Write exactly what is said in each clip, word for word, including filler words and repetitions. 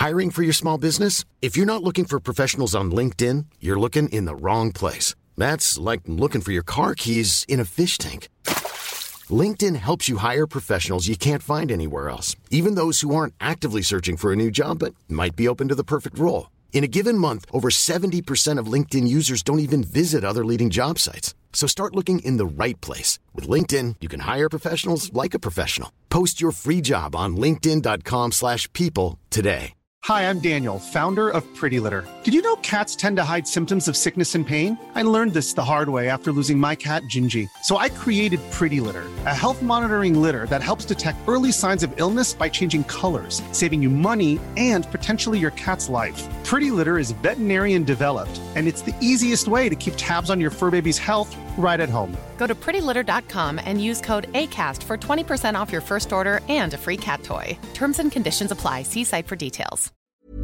Hiring for your small business? If you're not looking for professionals on LinkedIn, you're looking in the wrong place. That's like looking for your car keys in a fish tank. LinkedIn helps you hire professionals you can't find anywhere else, even those who aren't actively searching for a new job but might be open to the perfect role. In a given month, over seventy percent of LinkedIn users don't even visit other leading job sites. So start looking in the right place. With LinkedIn, you can hire professionals like a professional. Post your free job on linkedin.com slash people today. Hi, I'm Daniel, founder of Pretty Litter. Did you know cats tend to hide symptoms of sickness and pain? I learned this the hard way after losing my cat, Gingy. So I created Pretty Litter, a health monitoring litter that helps detect early signs of illness by changing colors, saving you money and potentially your cat's life. Pretty Litter is veterinarian developed, and it's the easiest way to keep tabs on your fur baby's health right at home. Go to pretty litter dot com and use code ACAST for twenty percent off your first order and a free cat toy. Terms and conditions apply. See site for details.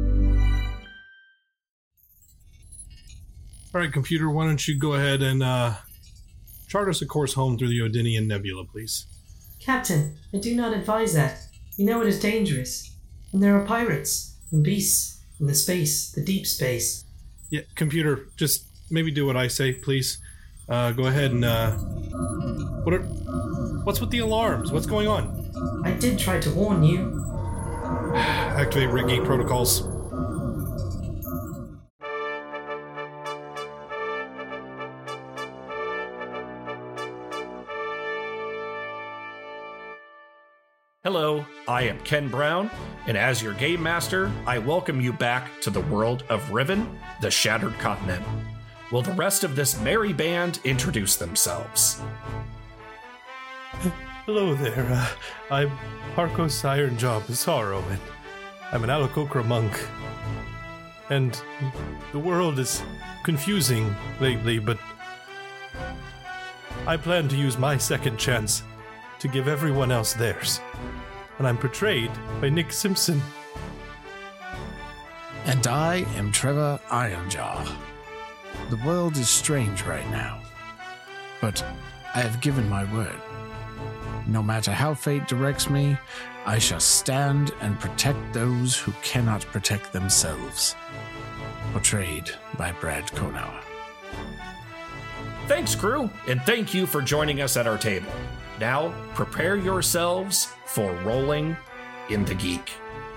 All right, computer, why don't you go ahead and uh, chart us a course home through the Odinian Nebula, please. Captain, I do not advise that. You know it is dangerous. And there are pirates and beasts in the space, the deep space. Yeah, computer, just maybe do what I say, please. Uh, go ahead and, uh... What are... What's with the alarms? What's going on? I did try to warn you. Activate rigging protocols. Hello, I am Ken Brown, and as your game master, I welcome you back to the world of Riven, the Shattered Continent. Will the rest of this merry band introduce themselves? Hello there, uh, I'm Harkos Ironjaw Bizarro, and I'm an Alakokra monk. And the world is confusing lately, but I plan to use my second chance to give everyone else theirs. And I'm portrayed by Nick Simpson. And I am Trevor Ironjaw. The world is strange right now, but I have given my word. No matter how fate directs me, I shall stand and protect those who cannot protect themselves. Portrayed by Brad Konauer. Thanks, crew, and thank you for joining us at our table. Now, prepare yourselves for rolling in the geek.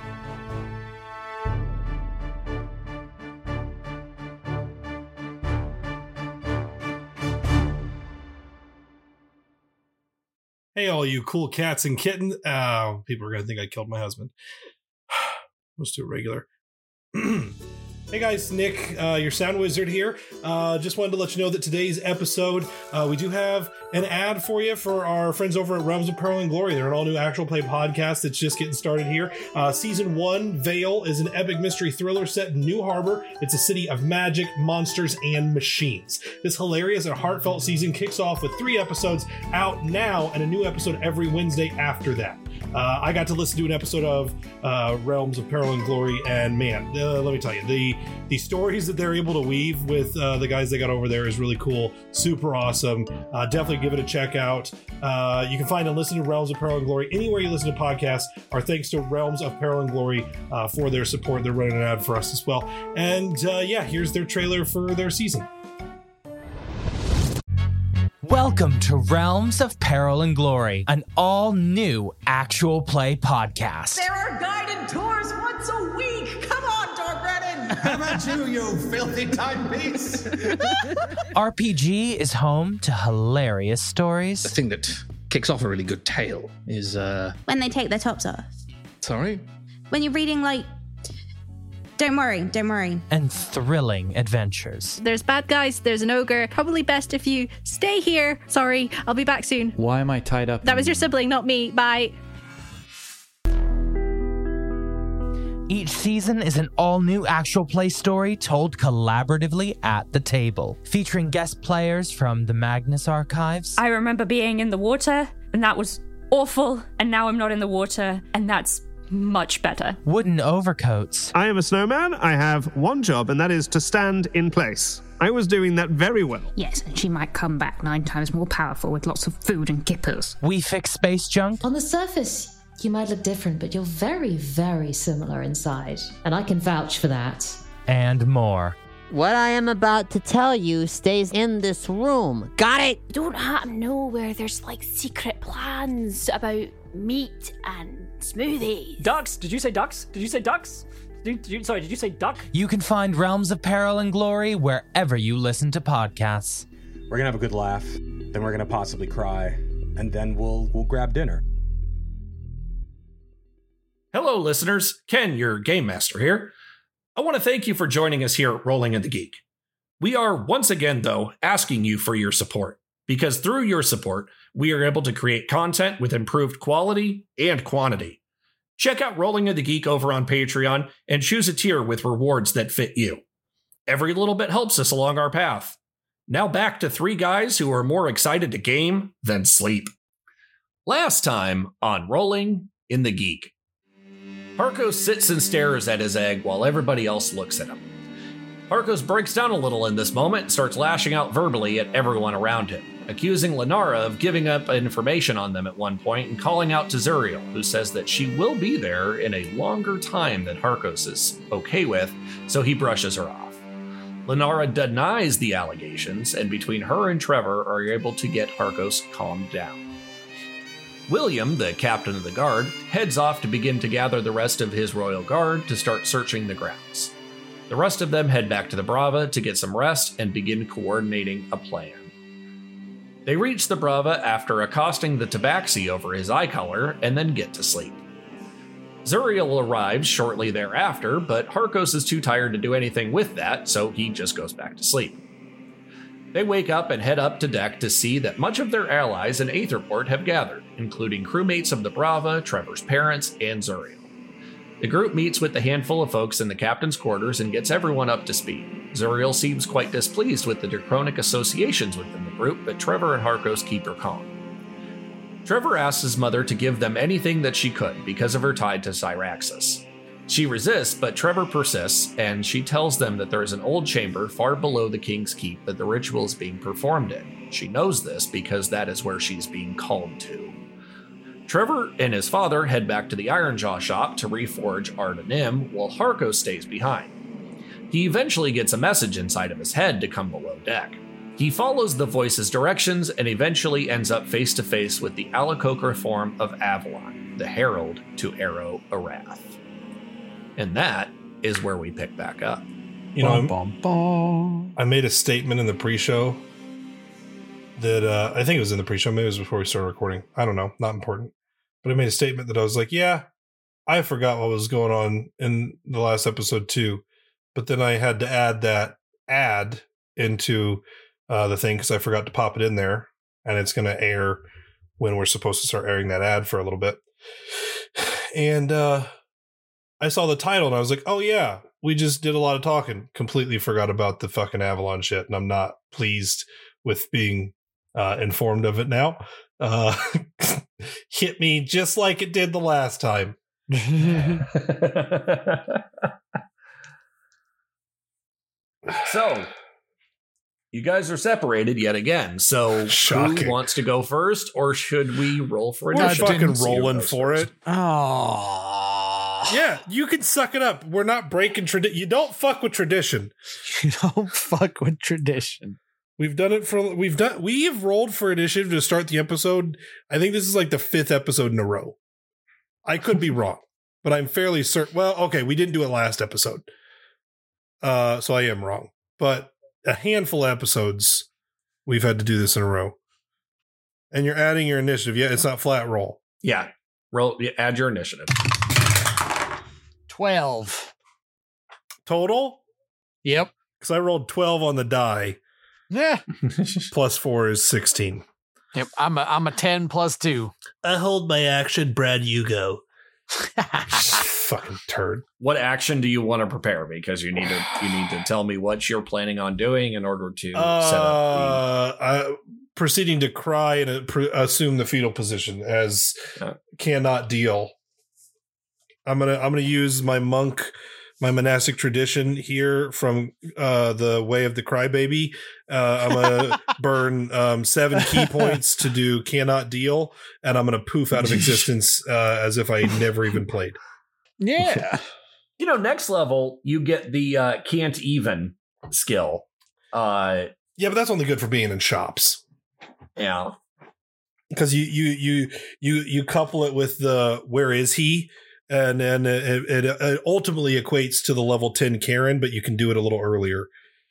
Hey, all you cool cats and kittens. Oh, people are going to think I killed my husband. Let's do it regular. Hey guys, Nick, uh, your sound wizard here. Uh, just wanted to let you know that today's episode, uh, we do have an ad for you for our friends over at Realms of Peril and Glory. They're an all-new actual play podcast that's just getting started here. Uh, season one, Veil, is an epic mystery thriller set in New Harbor. It's a city of magic, monsters, and machines. This hilarious and heartfelt season kicks off with three episodes out now and a new episode every Wednesday after that. Uh, I got to listen to an episode of uh, Realms of Peril and Glory, and man, uh, let me tell you, the the stories that they're able to weave with uh, the guys they got over there is really cool, super awesome. Uh, definitely give it a check out. Uh, you can find and listen to Realms of Peril and Glory anywhere you listen to podcasts. Our thanks to Realms of Peril and Glory uh, for their support. They're running an ad for us as well. And uh, yeah, here's their trailer for their season. Welcome to Realms of Peril and Glory, an all-new actual play podcast. There are guided tours once a week. Come on, Dog Brennan. How about you, you filthy timepiece? R P G is home to hilarious stories. The thing that kicks off a really good tale is... uh when they take their tops off. Sorry? When you're reading, like... Don't worry, don't worry. And thrilling adventures. There's bad guys, there's an ogre. Probably best if you stay here. Sorry, I'll be back soon. Why am I tied up? That was your sibling, not me. Bye. Each season is an all-new actual play story told collaboratively at the table, featuring guest players from the Magnus Archives. I remember being in the water, and that was awful, and now I'm not in the water, and that's much better. Wooden overcoats. I am a snowman. I have one job, and that is to stand in place. I was doing that very well. Yes, and she might come back nine times more powerful with lots of food and kippers. We fix space junk. On the surface, You might look different, but you're very, very similar inside. And I can vouch for that. And more. What I am about to tell you stays in this room. Got it? You don't happen to know where there's like secret plans about meat and smoothies. Ducks? Did you say ducks? Did you say ducks? Did you, sorry, did you say duck? You can find Realms of Peril and Glory wherever you listen to podcasts. We're gonna have a good laugh, then we're gonna possibly cry, and then we'll we'll grab dinner. Hello, listeners. Ken, your game master here. I want to thank you for joining us here at Rolling in the Geek. We are once again, though, asking you for your support, because through your support, we are able to create content with improved quality and quantity. Check out Rolling in the Geek over on Patreon and choose a tier with rewards that fit you. Every little bit helps us along our path. Now back to three guys who are more excited to game than sleep. Last time on Rolling in the Geek. Harkos sits and stares at his egg while everybody else looks at him. Harkos breaks down a little in this moment and starts lashing out verbally at everyone around him, accusing Lenara of giving up information on them at one point and calling out to Zuriel, who says that she will be there in a longer time than Harkos is okay with, so he brushes her off. Lenara denies the allegations, and between her and Trevor are able to get Harkos calmed down. William, the captain of the guard, heads off to begin to gather the rest of his royal guard to start searching the grounds. The rest of them head back to the Brava to get some rest and begin coordinating a plan. They reach the Brava after accosting the Tabaxi over his eye color and then get to sleep. Zuriel arrives shortly thereafter, but Harkos is too tired to do anything with that, so he just goes back to sleep. They wake up and head up to deck to see that much of their allies in Aetherport have gathered, including crewmates of the Brava, Trevor's parents, and Zuriel. The group meets with the handful of folks in the captain's quarters and gets everyone up to speed. Zuriel seems quite displeased with the draconic associations within the group, but Trevor and Harkos keep her calm. Trevor asks his mother to give them anything that she could because of her tie to Syraxis. She resists, but Trevor persists, and she tells them that there is an old chamber far below the King's Keep that the ritual is being performed in. She knows this because that is where she's being called to. Trevor and his father head back to the Ironjaw shop to reforge Ardenim, while Harkos stays behind. He eventually gets a message inside of his head to come below deck. He follows the voice's directions and eventually ends up face to face with the Aalakocra form of Avalon, the herald to Arrow Arath. And that is where we pick back up. You know, bum, bum, bum. I made a statement in the pre-show that uh, I think it was in the pre-show. Maybe it was before we started recording. I don't know. Not important. But I made a statement that I was like, yeah, I forgot what was going on in the last episode too. But then I had to add that ad into uh, the thing because I forgot to pop it in there. And it's going to air when we're supposed to start airing that ad for a little bit. And, uh, I saw the title and I was like, oh yeah, we just did a lot of talking. Completely forgot about the fucking Avalon shit. And I'm not pleased with being uh, informed of it now. Uh, hit me just like it did the last time. So, you guys are separated yet again. So, Shocking. Who wants to go first, or should we roll for We're initiative? fucking rolling for first? it. Oh. Yeah, you can suck it up. We're not breaking tradition. You don't fuck with tradition. You don't fuck with tradition. We've done it for, we've done, we've rolled for initiative to start the episode. I think this is like the fifth episode in a row. I could be wrong, but I'm fairly certain. Well, okay, we didn't do it last episode. Uh, so I am wrong. But a handful of episodes, we've had to do this in a row. And you're adding your initiative. Yeah, it's not flat roll. Yeah, roll. Yeah, add your initiative. twelve. Total? Yep. Because I rolled twelve on the die. Yeah. Plus four is sixteen. Yep. I'm a I'm a ten plus two. I hold my action, Brad. You go. Fucking turd. What action do you want to prepare? Because you need to you need to tell me what you're planning on doing in order to uh, set up the... uh, proceeding to cry and uh, pre- assume the fetal position as uh, cannot deal. I'm gonna I'm gonna use my monk my monastic tradition here from uh, the Way of the Crybaby. Uh, I'm gonna burn um, seven key points to do cannot deal, and I'm gonna poof out of existence uh, as if I never even played. Yeah. You know, next level, you get the uh, can't even skill. Uh, yeah, but that's only good for being in shops. Yeah. Because you, you you you you couple it with the where is he? And then it, it, it ultimately equates to the level ten Karen, but you can do it a little earlier.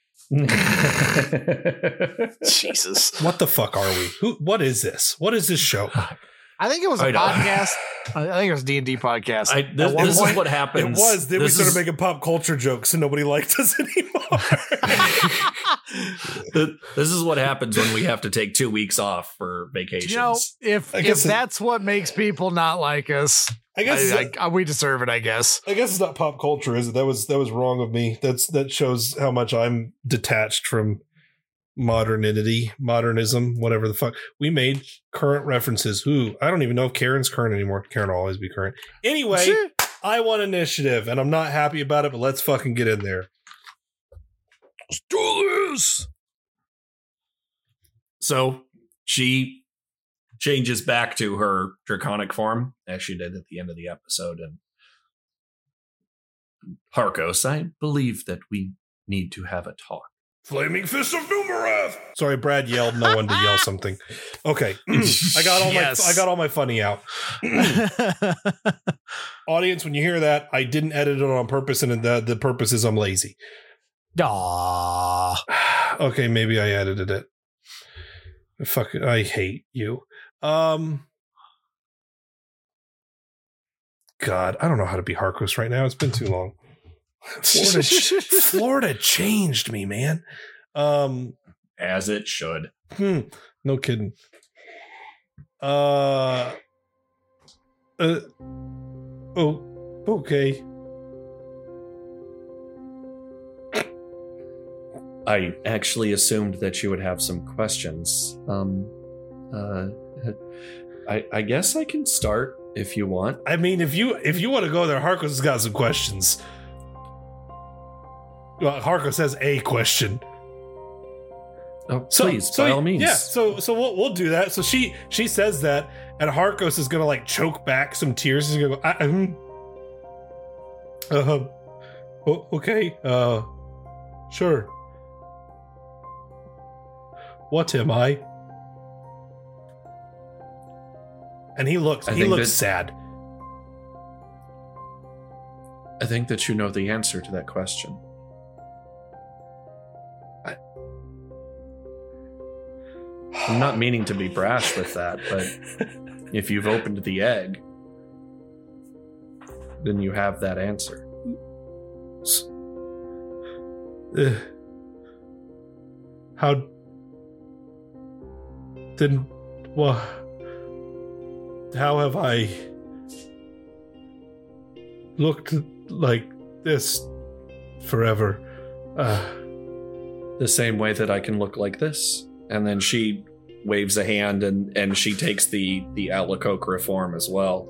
Jesus. What the fuck are we? Who? What is this? What is this show? I think it was a I know. podcast. I think it was a D and D podcast. I, this, this is what happens. It was. Then this we started is, making pop culture jokes and nobody liked us anymore. the, this is what happens when we have to take two weeks off for vacations. You know, if if that's what makes people not like us, I guess I, I, we deserve it. I guess. I guess it's not pop culture, is it? That was that was wrong of me. That's that shows how much I'm detached from modernity, modernism, whatever the fuck. We made current references. Ooh, I don't even know if Karen's current anymore. Karen will always be current. Anyway, I won initiative, and I'm not happy about it, but let's fucking get in there. Let's do this. So she changes back to her draconic form, as she did at the end of the episode, and Harkos, I believe that we need to have a talk. Flaming Fist of Numerath. Sorry, Brad yelled. No one to yell something. Okay, I got all Yes. my I got all my funny out. Audience, when you hear that, I didn't edit it on purpose, and the the purpose is I'm lazy. Aww. Okay, maybe I edited it. Fuck, I hate you. Um, God, I don't know how to be Harkos right now. It's been too long. Florida, Florida changed me, man. Um, as it should. Hmm, no kidding. Uh, uh, oh, okay. I actually assumed that you would have some questions. Um, uh, I, I guess I can start if you want. I mean, if you if you want to go there, Harkos has got some questions. Well, Harkos has a question. Oh, So- please, so, by all means. Yeah, so so we'll we'll do that. So she she says that, and Harkos is gonna like choke back some tears. He's gonna go, I, um, uh, o- okay, uh, sure. What am I? And he looks I he think looks that- sad. I think that you know the answer to that question. I, I'm not meaning to be brash with that, but if you've opened the egg, then you have that answer. Uh, how then? Well, how have I looked like this forever? Uh, The same way that I can look like this. And then she waves a hand and, and she takes the, the Alakokra form as well.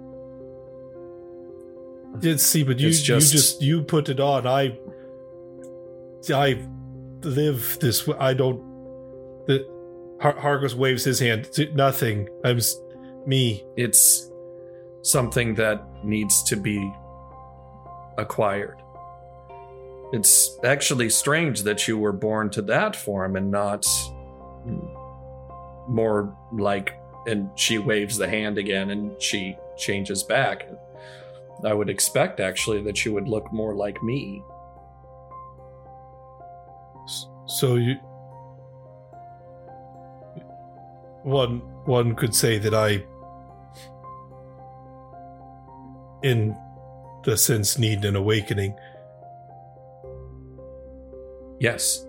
Did see, but you It's just- you just you put it on. I I live this way. I don't. The Har- Harkos waves his hand. Nothing. I'm s- me. It's something that needs to be acquired. It's actually strange that you were born to that form and not more like, and she waves the hand again and she changes back. I would expect actually that you would look more like me. So you one one could say that I, in the sense, need an awakening. Yes.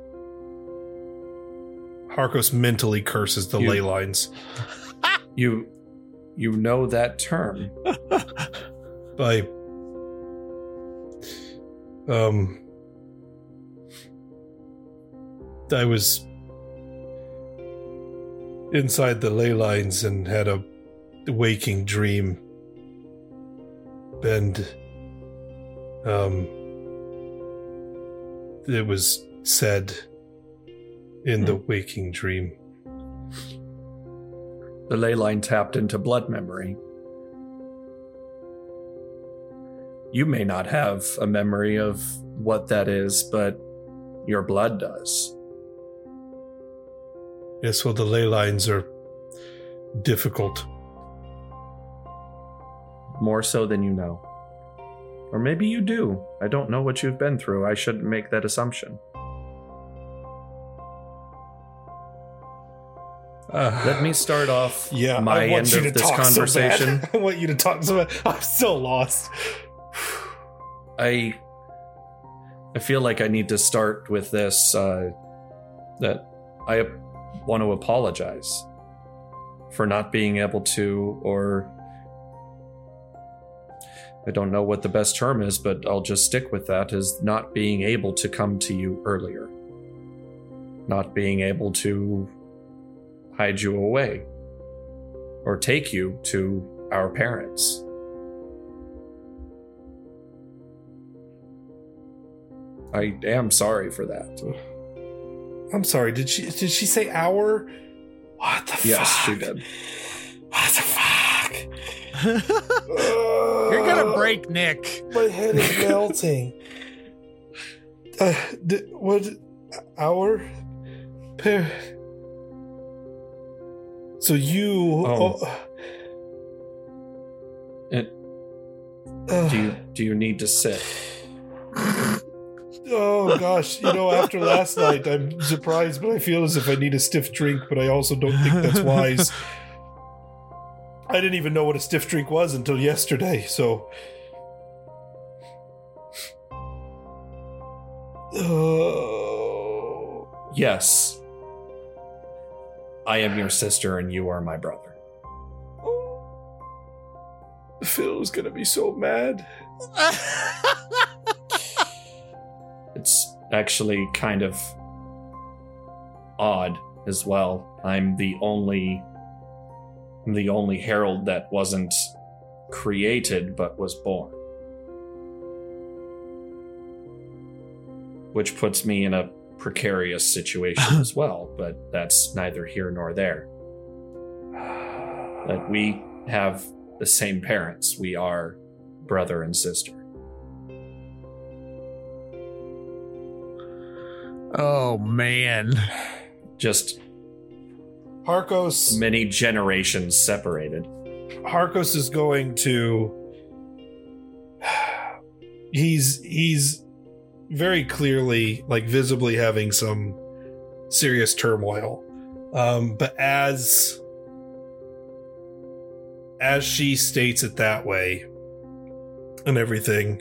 Harkos mentally curses the You- ley lines. You you know that term. By um I was inside the ley lines and had a waking dream, and um it was said in the waking dream. The ley line tapped into blood memory. You may not have a memory of what that is, but your blood does. Yes, well, the ley lines are difficult. More so than you know. Or maybe you do. I don't know what you've been through. I shouldn't make that assumption. Uh, Let me start off yeah, my I want end you of to this talk conversation. So bad. I want you to talk so bad. I'm still lost. I I feel like I need to start with this, uh, that I want to apologize for not being able to, or I don't know what the best term is, but I'll just stick with that, is not being able to come to you earlier. Not being able to hide you away or take you to our parents. I am sorry for that. I'm sorry. Did she did she say our? What the yes, fuck? she did. What the fuck? You're gonna break Nick. My head is melting. Uh, did, what? Our pair. So you. Oh. Oh, It, uh, do you do you need to sit? Oh gosh, you know, after last night, I'm surprised, but I feel as if I need a stiff drink, but I also don't think that's wise. I didn't even know what a stiff drink was until yesterday, so... Oh. Yes. I am your sister and you are my brother. Phil's gonna be so mad. It's actually kind of odd as well. I'm the only I'm the only herald that wasn't created but was born. Which puts me in a precarious situation as well, but that's neither here nor there. But we have the same parents. We are brother and sister. Oh, man. Just Harkos. Many generations separated. Harkos is going to. He's he's very clearly, like, visibly having some serious turmoil. Um, but as as she states it that way and everything,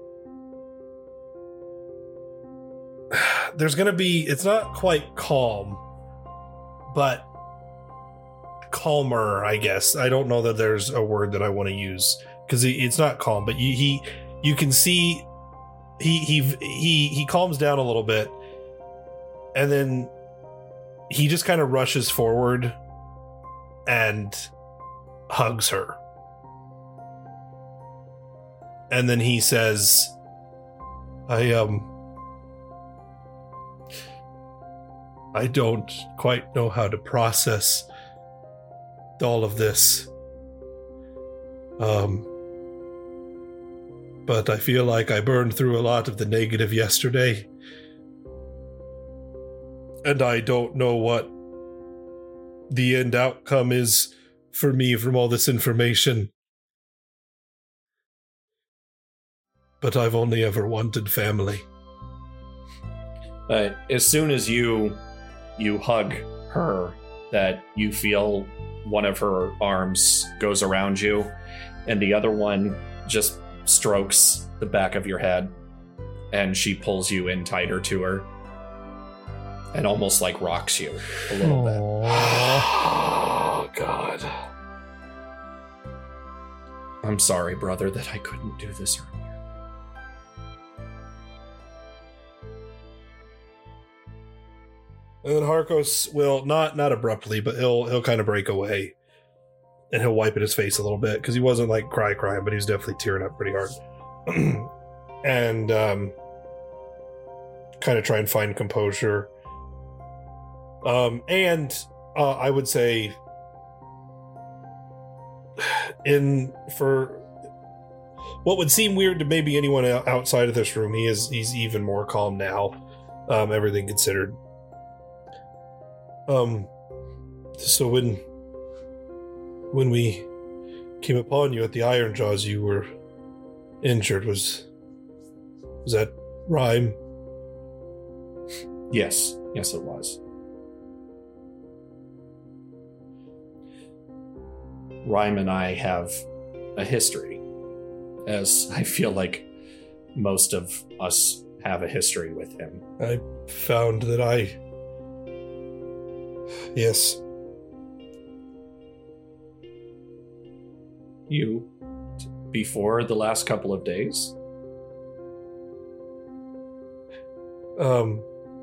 there's going to be, it's not quite calm, but calmer, I guess. I don't know that there's a word that I want to use because it's not calm, but you, he, you can see he, he, he, he calms down a little bit, and then he just kind of rushes forward and hugs her. And then he says, I, um, I don't quite know how to process all of this. Um, but I feel like I burned through a lot of the negative yesterday. And I don't know what the end outcome is for me from all this information. But I've only ever wanted family. Uh, as soon as you you hug her, that you feel one of her arms goes around you, and the other one just strokes the back of your head, and she pulls you in tighter to her, and almost like rocks you a little bit. Oh, God. I'm sorry, brother, that I couldn't do this earlier. And then Harkos will not not abruptly, but he'll he'll kind of break away, and he'll wipe at his face a little bit because he wasn't like cry crying, but he was definitely tearing up pretty hard. And um, kind of try and find composure. Um, and uh, I would say, in for what would seem weird to maybe anyone outside of this room, he is he's even more calm now. Um, everything considered. Um, so when when we came upon you at the Iron Jaws, you were injured. Was was that Rhyme? Yes, yes, it was. Rhyme and I have a history, as I feel like most of us have a history with him. I found that I... Yes. You? Before the last couple of days? Um...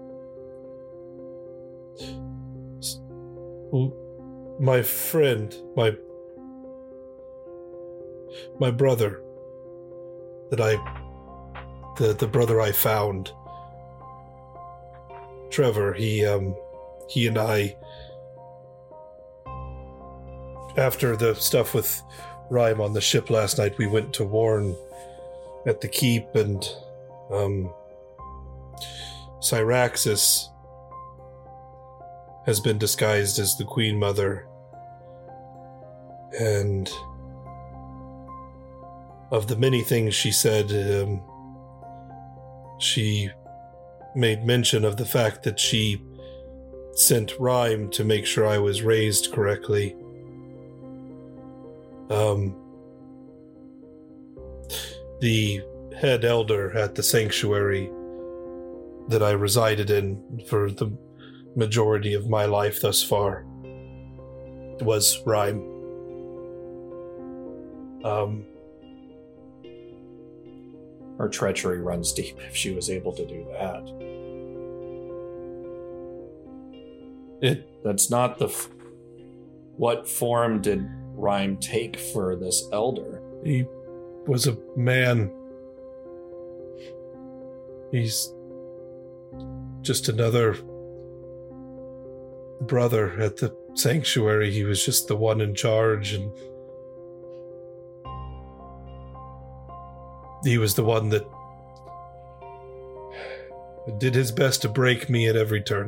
My friend, my... My brother, that I, the the brother I found, Trevor, he um, he and I, after the stuff with Rhyme on the ship last night, we went to warn at the keep, and um, Syraxis has been disguised as the Queen Mother, and of the many things she said, um, she made mention of the fact that she sent Rhyme to make sure I was raised correctly. Um, the head elder at the sanctuary that I resided in for the majority of my life thus far was Rhyme. Um, Her treachery runs deep if she was able to do that. It That's not the... F- what form did Rhyme take for this elder? He was a man. He's just another brother at the sanctuary. He was just the one in charge, and he was the one that did his best to break me at every turn.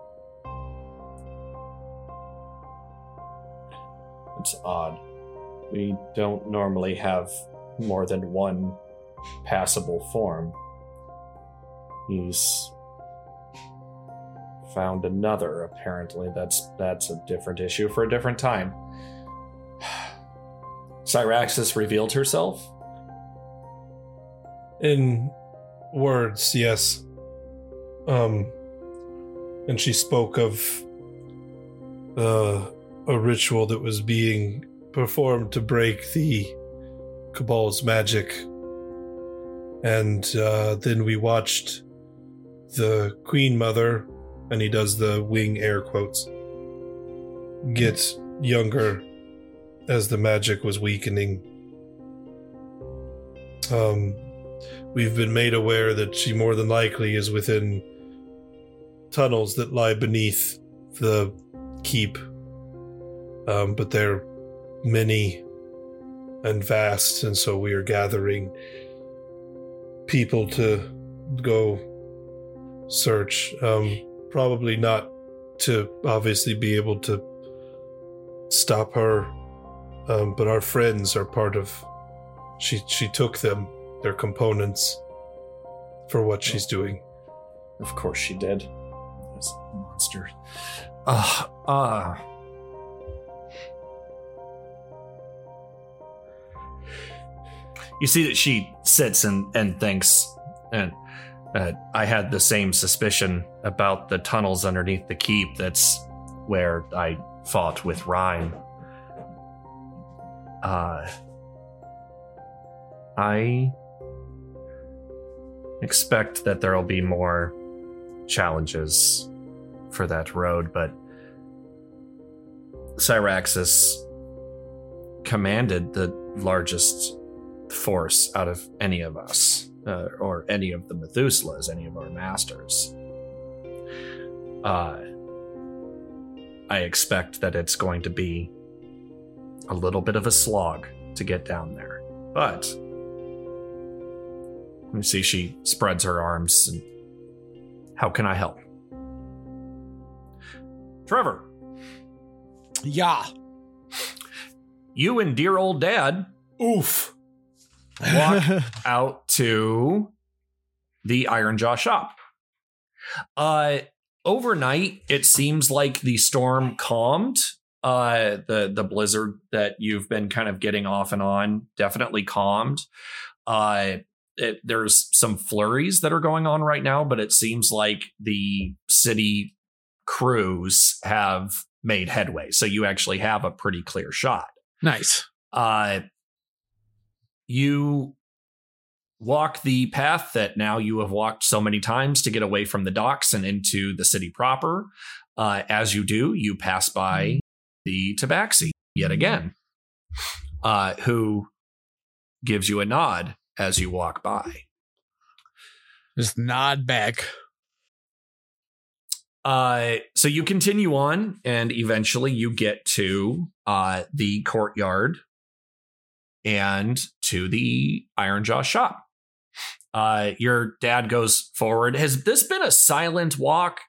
It's odd. We don't normally have more than one passable form. He's found another, apparently. That's that's a different issue for a different time. Syraxis revealed herself? In words, yes. Um, and she spoke of uh, a ritual that was being performed to break the Cabal's magic. And uh, then we watched the Queen Mother, and he does the wing air quotes, get younger as the magic was weakening. Um, we've been made aware that she more than likely is within tunnels that lie beneath the keep. Um, but they're many and vast, and so we are gathering people to go search. Um, probably not to obviously be able to stop her, um, but our friends are part of... She she took them, their components, for what she's doing. Of course she did. This monster. Ah, uh, ah. Uh. You see that she sits and, and thinks, and uh, I had the same suspicion about the tunnels underneath the keep. That's where I fought with Rhyme. Uh, I expect that there'll be more challenges for that road, but Syraxis commanded the largest force out of any of us. uh, or any of the Methuselahs, any of our masters. Uh, I expect that it's going to be a little bit of a slog to get down there. But you see she spreads her arms. And how can I help? Trevor. Yeah. You and dear old dad, oof, walk out to the Ironjaw shop. Uh, overnight, it seems like the storm calmed. Uh, the the blizzard that you've been kind of getting off and on definitely calmed. Uh, it, there's some flurries that are going on right now, but it seems like the city crews have made headway. So you actually have a pretty clear shot. Nice. Uh, you walk the path that now you have walked so many times to get away from the docks and into the city proper. Uh, as you do, you pass by the Tabaxi yet again, uh, who gives you a nod as you walk by. Just nod back. Uh, so you continue on, and eventually you get to uh, the courtyard and to the Ironjaw shop. Uh, your dad goes forward. Has this been a silent walk?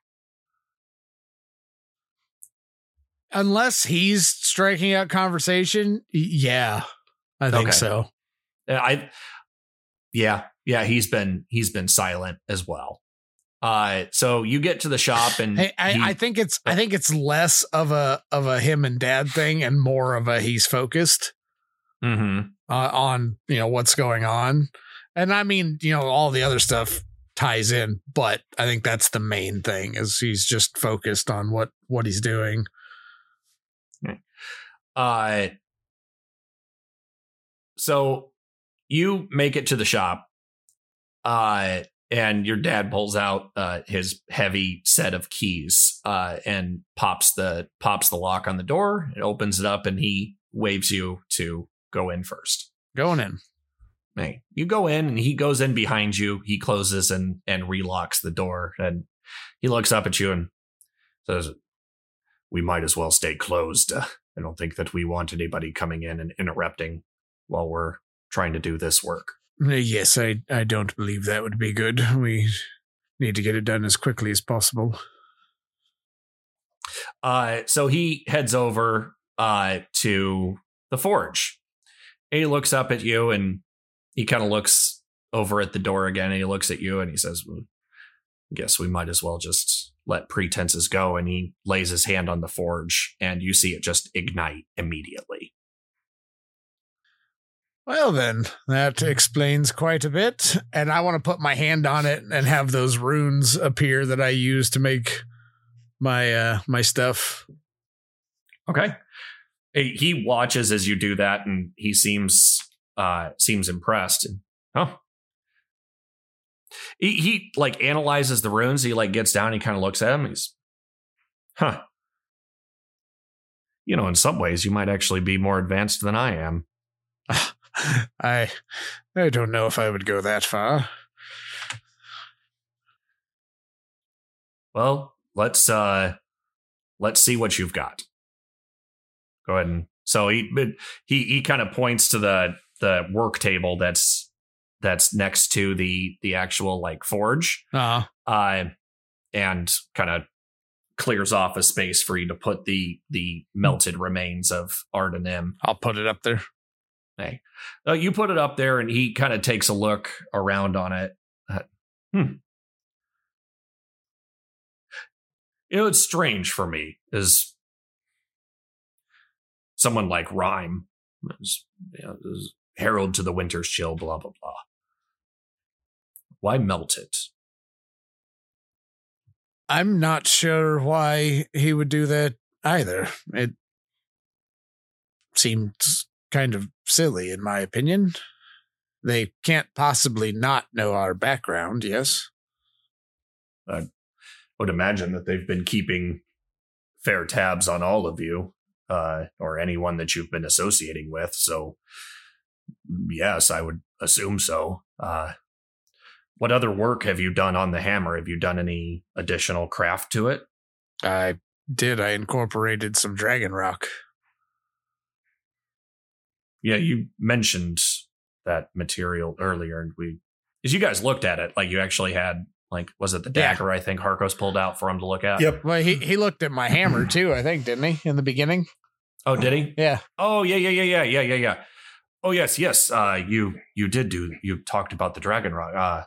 Unless he's striking out conversation, yeah, I think Okay. so. I, yeah, yeah, he's been he's been silent as well. Uh, so you get to the shop, and Hey, I, he- I think it's I think it's less of a of a him and dad thing and more of a he's focused mm-hmm. uh, on you know what's going on, and I mean you know all the other stuff ties in, but I think that's the main thing is he's just focused on what what he's doing. Uh, so you make it to the shop, uh, and your dad pulls out uh, his heavy set of keys uh, and pops the pops the lock on the door. It opens it up, and he waves you to go in first. Going in. Hey, you go in, and he goes in behind you. He closes and and relocks the door, and he looks up at you and says, "We might as well stay closed. Uh, I don't think that we want anybody coming in and interrupting while we're trying to do this work." Yes, I I don't believe that would be good. We need to get it done as quickly as possible. Uh, so he heads over uh, to the forge. And he looks up at you, and he kind of looks over at the door again, and he looks at you, and he says, well, I guess we might as well just let pretenses go. And he lays his hand on the forge, and you see it just ignite immediately. Well, then, that explains quite a bit. And I want to put my hand on it and have those runes appear that I use to make my uh, my stuff. Okay. He he watches as you do that, and he seems uh, seems impressed. And, oh. He, he, like, analyzes the runes. He, like, gets down, he kind of looks at him, and he's, huh. You know, in some ways, you might actually be more advanced than I am. I I don't know if I would go that far. Well, let's uh let's see what you've got. Go ahead and so he he he kind of points to the the work table that's that's next to the the actual like forge. Uh-huh. Uh and kind of clears off a space for you to put the the melted remains of Ardenim. I'll put it up there. Hey, uh, you put it up there, and he kind of takes a look around on it. Uh, hmm. You know, it's strange for me is someone like Rhyme, is, you know, is herald to the winter's chill, blah, blah, blah. Why melt it? I'm not sure why he would do that either. It seems kind of silly, in my opinion. They can't possibly not know our background, yes? I would imagine that they've been keeping fair tabs on all of you, uh, or anyone that you've been associating with. So, yes, I would assume so. Uh, what other work have you done on the hammer? Have you done any additional craft to it? I did. I incorporated some dragon rock. Yeah, you mentioned that material earlier, and we, as you guys looked at it, like you actually had, like, was it the dagger? Yeah. I think Harkos pulled out for him to look at. Yep. Well, he he looked at my hammer too. I think, didn't he, in the beginning? Oh, did he? Yeah. Oh, yeah, yeah, yeah, yeah, yeah, yeah, yeah. Oh, yes, yes. Uh, you you did do. You talked about the dragon rock. Uh,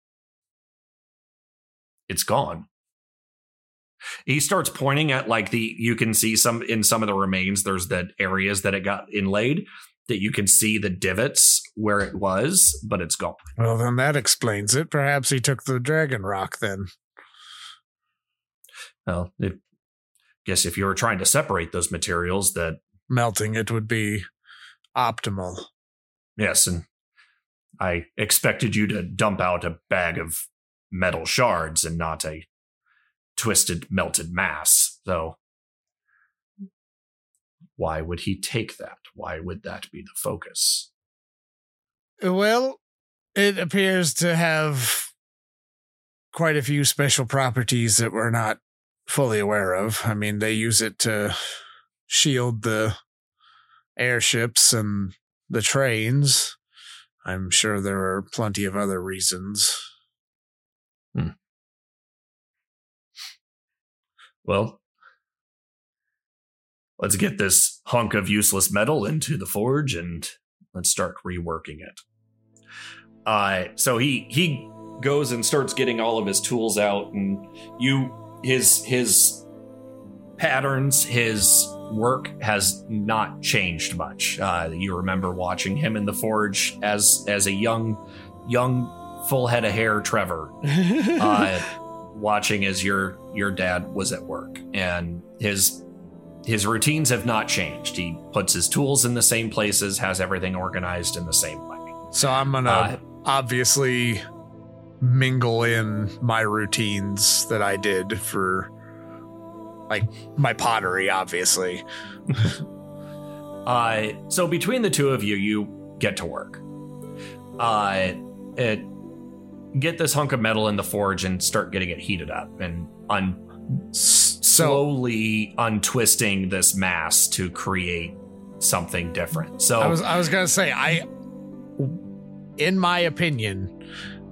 it's gone. He starts pointing at, like, the. You can see some in some of the remains. There's the areas that it got inlaid. That you can see the divots where it was, but it's gone. Well, then that explains it. Perhaps he took the dragon rock then. Well, I guess if you were trying to separate those materials, that melting it would be optimal. Yes, and I expected you to dump out a bag of metal shards and not a twisted, melted mass, though. Why would he take that? Why would that be the focus? Well, it appears to have quite a few special properties that we're not fully aware of. I mean, they use it to shield the airships and the trains. I'm sure there are plenty of other reasons. Hmm. Well, let's get this hunk of useless metal into the forge and let's start reworking it. Uh, so he he goes and starts getting all of his tools out, and you his his patterns, his work has not changed much. Uh, you remember watching him in the forge as as a young young full head of hair Trevor, uh, watching as your your dad was at work, and his. His routines have not changed. He puts his tools in the same places, has everything organized in the same way. So I'm going to uh, obviously mingle in my routines that I did for, like, my pottery, obviously. uh, so between the two of you, you get to work. Uh, it, get this hunk of metal in the forge and start getting it heated up and un. slowly untwisting this mass to create something different. So I was I was gonna say, I in my opinion,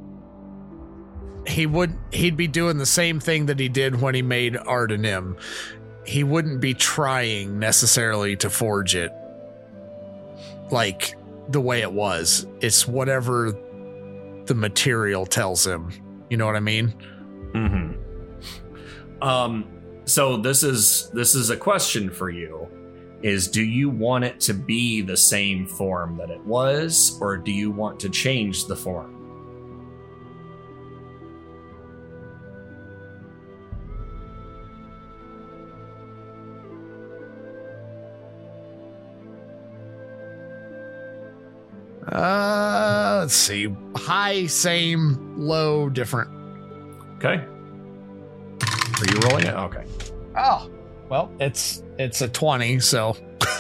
he would he'd be doing the same thing that he did when he made Ardenim. He wouldn't be trying necessarily to forge it like the way it was. It's whatever the material tells him. You know what I mean? Mm-hmm. Um, so this is this is a question for you, is do you want it to be the same form that it was, or do you want to change the form? Uh, let's see. High, same, low, different. Okay. Are you rolling it? Okay. Oh, well, it's it's a twenty, so.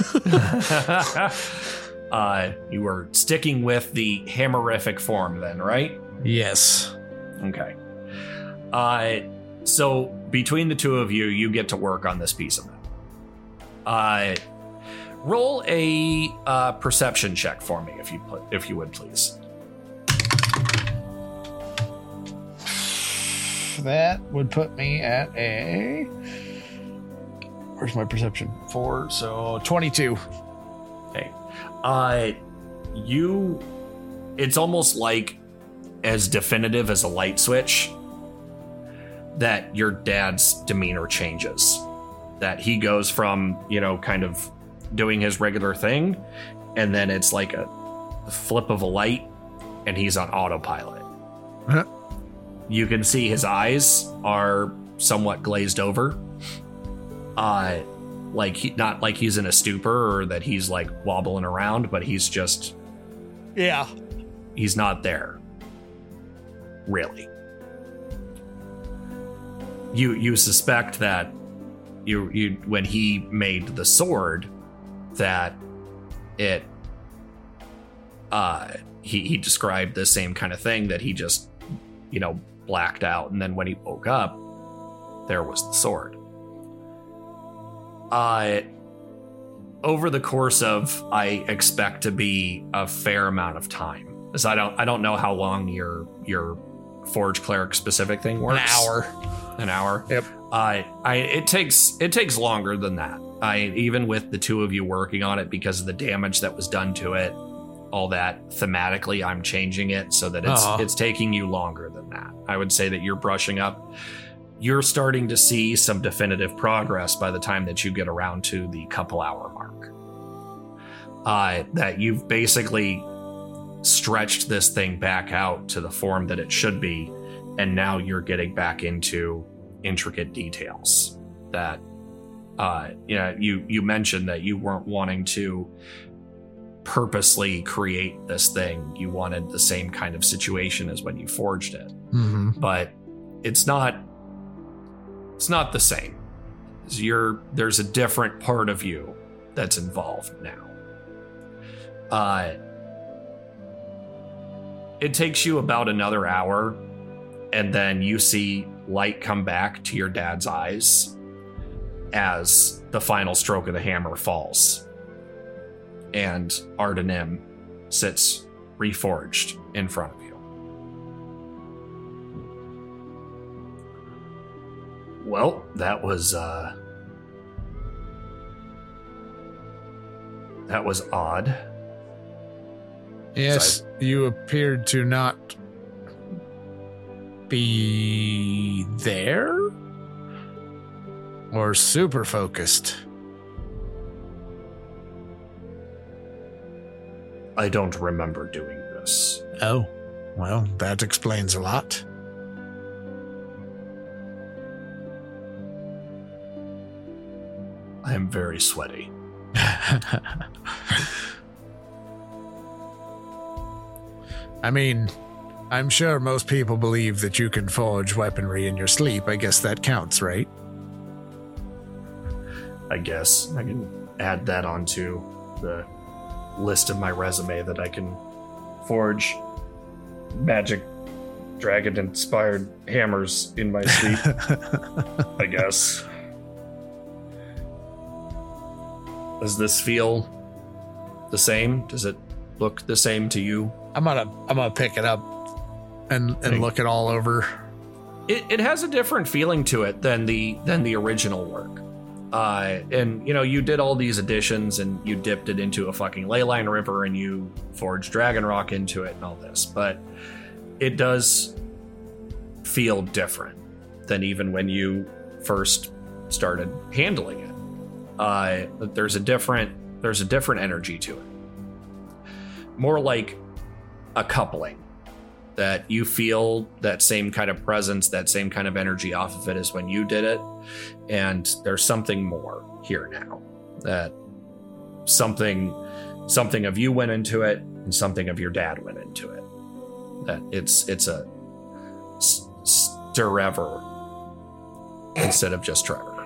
uh, you were sticking with the hammerific form then, right? Yes. Okay. Uh, so between the two of you, you get to work on this piece of it. Uh, roll a uh, perception check for me, if you put, if you would, please. That would put me at a. Where's my perception? Four, so twenty-two. Okay. Uh, you. It's almost like as definitive as a light switch that your dad's demeanor changes. That he goes from, you know, kind of doing his regular thing, and then it's like a flip of a light, and he's on autopilot. Huh? You can see his eyes are somewhat glazed over. Uh, like he, not like he's in a stupor or that he's like wobbling around, but he's just, yeah, he's not there. Really. You you suspect that you you when he made the sword that it uh he he described the same kind of thing, that he just you know, blacked out. And then when he woke up, there was the sword. Uh, over the course of, I expect to be a fair amount of time. Because I don't, I don't know how long your your Forge Cleric specific thing works. An hour. An hour. Yep. Uh, I it takes it takes longer than that. I even with the two of you working on it because of the damage that was done to it, all that thematically, I'm changing it so that it's Uh-huh. it's taking you longer than that. I would say that you're brushing up. You're starting to see some definitive progress by the time that you get around to the couple hour mark. Uh, that you've basically stretched this thing back out to the form that it should be, and now you're getting back into intricate details that uh yeah you you mentioned that you weren't wanting to purposely create this thing. You wanted the same kind of situation as when you forged it. Mm-hmm. But it's not it's not the same. You're there's a different part of you that's involved now. Uh It takes you about another hour, and then you see light come back to your dad's eyes as the final stroke of the hammer falls. And Ardenim sits reforged in front of you. Well, that was, uh... that was odd. Yes, you appeared to not be there or super focused. I don't remember doing this. Oh, well, that explains a lot. I am very sweaty. I mean, I'm sure most people believe that you can forge weaponry in your sleep. I guess that counts, right? I guess I can add that onto the list of my resume that I can forge magic dragon-inspired hammers in my sleep. I guess. Does this feel the same? Does it look the same to you? I'm gonna I'm gonna pick it up and and Like- look it all over. It it has a different feeling to it than the than the original work. Uh, and you know, you did all these additions and you dipped it into a fucking Leyline River and you forged Dragon Rock into it and all this, but it does feel different than even when you first started handling it. Uh, there's a different there's a different energy to it. More like a coupling, that you feel that same kind of presence, that same kind of energy off of it as when you did it. And there's something more here now, that something, something of you went into it and something of your dad went into it. That it's, it's a s- Sterever instead of just Trevor.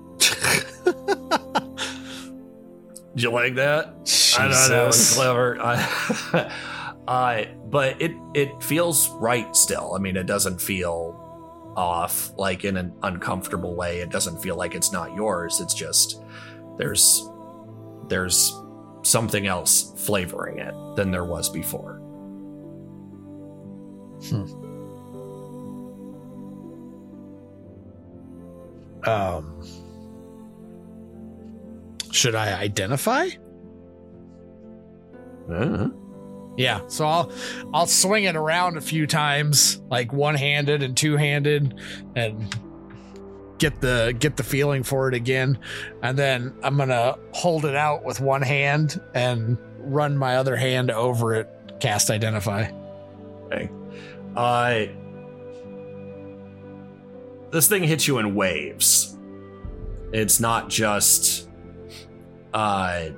Did you like that? Jesus. I don't know, it's clever. I, uh, but it it feels right still. I mean, it doesn't feel off, like in an uncomfortable way. It doesn't feel like it's not yours. It's just there's there's something else flavoring it than there was before. Hmm. Um, should I identify? Uh-huh. Yeah, so I'll I'll swing it around a few times, like one-handed and two-handed, and get the get the feeling for it again. And then I'm gonna hold it out with one hand and run my other hand over it, cast Identify. Okay. Uh, this thing hits you in waves. It's not just uh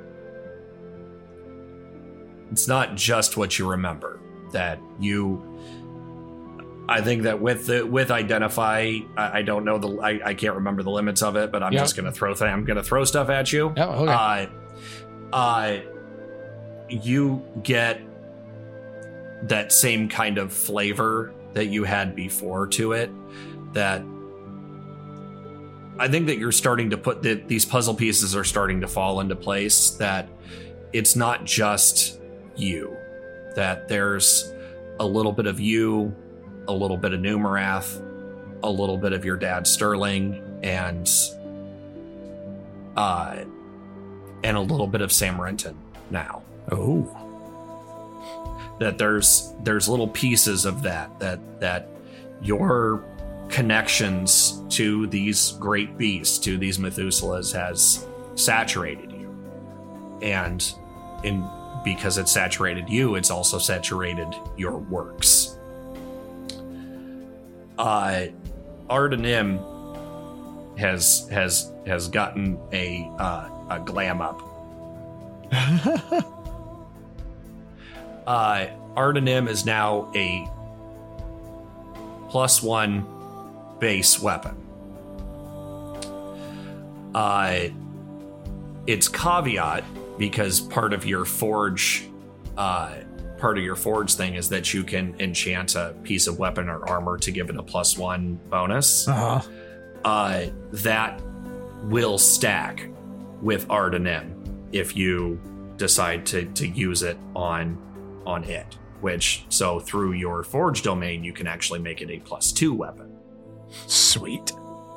it's not just what you remember. That you I think that with the with Identify, I, I don't know the I, I can't remember the limits of it, but I'm Yep. just gonna throw th- I'm gonna throw stuff at you. Oh, okay. Uh, uh you get that same kind of flavor that you had before to it, that I think that you're starting to put the, these puzzle pieces are starting to fall into place, that it's not just you, that there's a little bit of you, a little bit of Numerath, a little bit of your dad Sterling, and uh, and a little bit of Sam Renton now. Oh. That there's there's little pieces of that, that that your connections to these great beasts, to these Methuselahs, has saturated you. And in because it's saturated you, it's also saturated your works. Uh, Ardenim has has has gotten a uh, a glam up. uh, Ardenim is now a plus one base weapon. Uh, it's caveat because part of your forge, uh, part of your forge thing is that you can enchant a piece of weapon or armor to give it a plus one bonus. Uh-huh. Uh, that will stack with Ardenim if you decide to to use it on on it. Which, so through your forge domain, you can actually make it a plus two weapon. Sweet.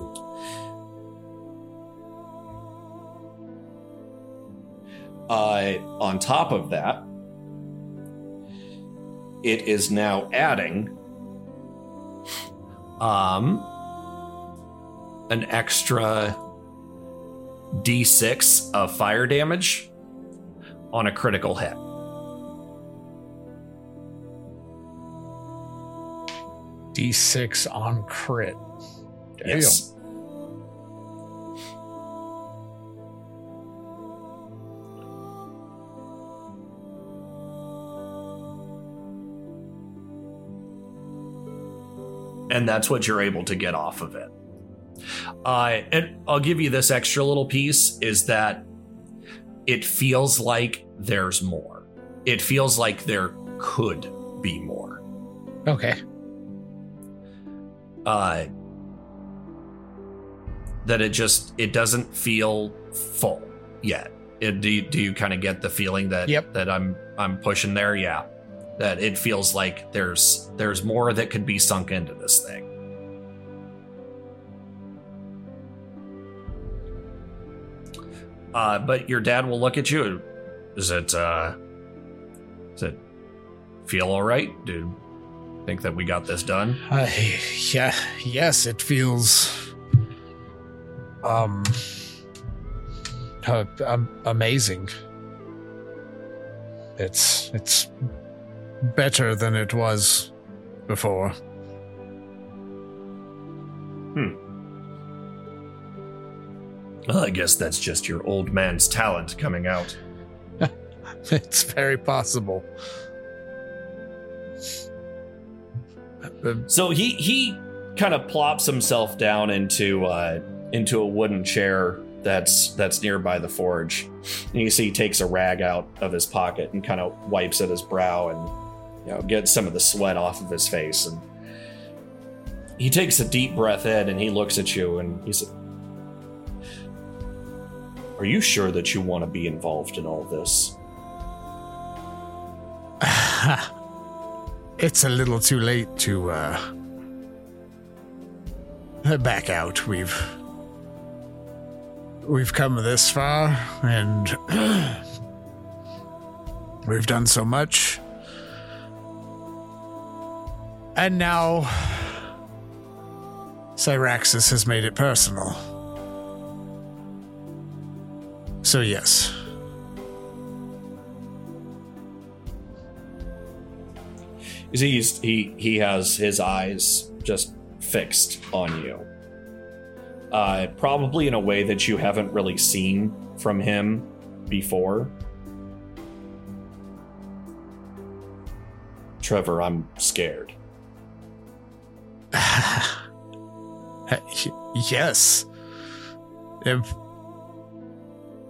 Uh, on top of that, it is now adding um, an extra d six of fire damage on a critical hit. d six on crit. Damn. Yes. And that's what you're able to get off of it. Uh, and I'll give you this extra little piece, is that it feels like there's more. It feels like there could be more. Okay. Uh, that it just, it doesn't feel full yet. It, do you, do you kind of get the feeling that yep. that I'm I'm pushing there? Yeah. That it feels like there's there's more that could be sunk into this thing. Uh, but your dad will look at you. Is it uh, does it feel all right? Do you think that we got this done? Uh, yeah, yes, it feels um, uh, um amazing. It's it's better than it was before. Hmm. Well, I guess that's just your old man's talent coming out. It's very possible. So he he kind of plops himself down into uh, into a wooden chair that's that's nearby the forge. And you see he takes a rag out of his pocket and kind of wipes at his brow and, you know, gets some of the sweat off of his face. And he takes a deep breath in and he looks at you and he says, "Are you sure that you want to be involved in all this?" It's a little too late to uh, back out. We've we've come this far, and we've done so much. And now Cyraxis has made it personal. So yes. You see, he's, he he has his eyes just fixed on you. Uh, probably in a way that you haven't really seen from him before. Trevor, I'm scared. Yes. If...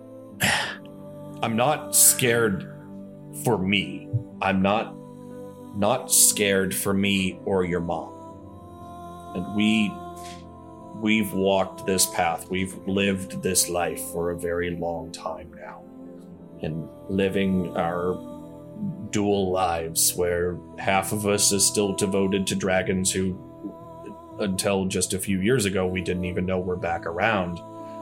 I'm not scared for me. I'm not not scared for me or your mom. And we, we've walked this path. We've lived this life for a very long time now. And living our dual lives where half of us is still devoted to dragons who, until just a few years ago, we didn't even know were back around.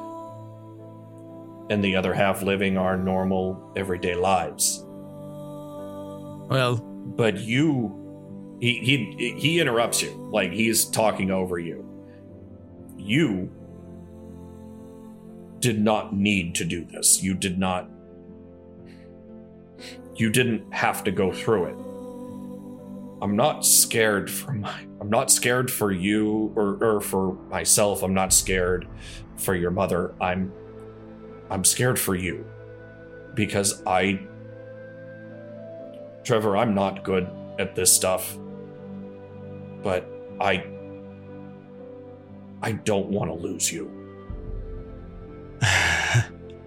And the other half living our normal, everyday lives. Well, but you, he he he interrupts you, like he's talking over you. You did not need to do this. You did not. You didn't have to go through it. I'm not scared for my. I'm not scared for you or or for myself. I'm not scared for your mother. I'm. I'm scared for you, because I, Trevor, I'm not good at this stuff, but I, I don't want to lose you. Uh,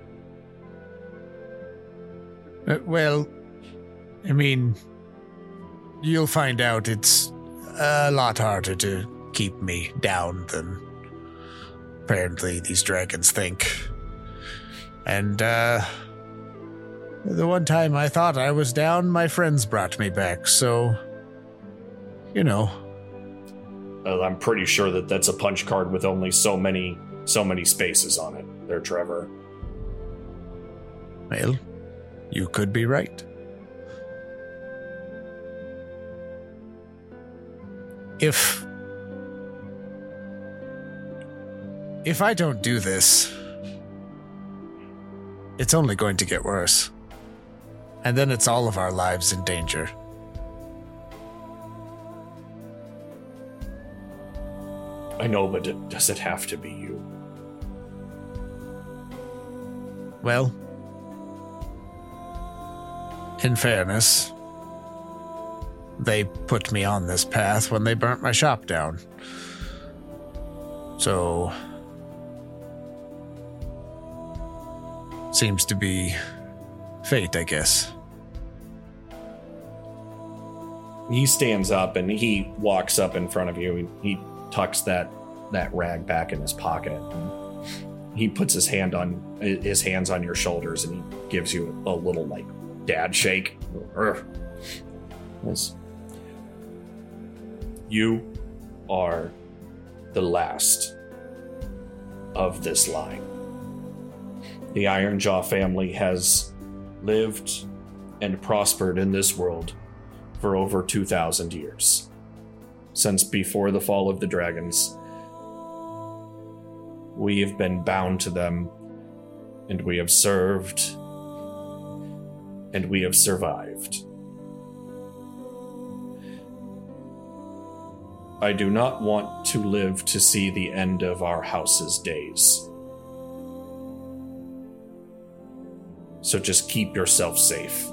well, I mean, you'll find out it's a lot harder to keep me down than apparently these dragons think. And, uh, the one time I thought I was down, my friends brought me back, so, you know. Uh, I'm pretty sure that that's a punch card with only so many, so many spaces on it there, Trevor. Well, you could be right. If... If I don't do this... it's only going to get worse. And then it's all of our lives in danger. I know, but it, does it have to be you? Well, in fairness, they put me on this path when they burnt my shop down. So... seems to be fate, I guess. He stands up and he walks up in front of you. He tucks that that rag back in his pocket. And he puts his hand on his hands on your shoulders and he gives you a little like dad shake. Yes. You are the last of this line. The Ironjaw family has lived and prospered in this world for over two thousand years. Since before the fall of the dragons, we have been bound to them, and we have served, and we have survived. I do not want to live to see the end of our house's days. So just keep yourself safe.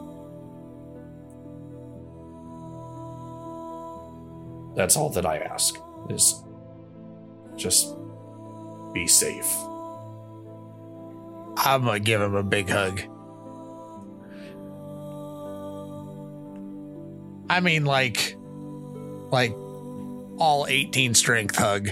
That's all that I ask, is just be safe. I'm gonna give him a big hug. I mean, like, like, all eighteen strength hug.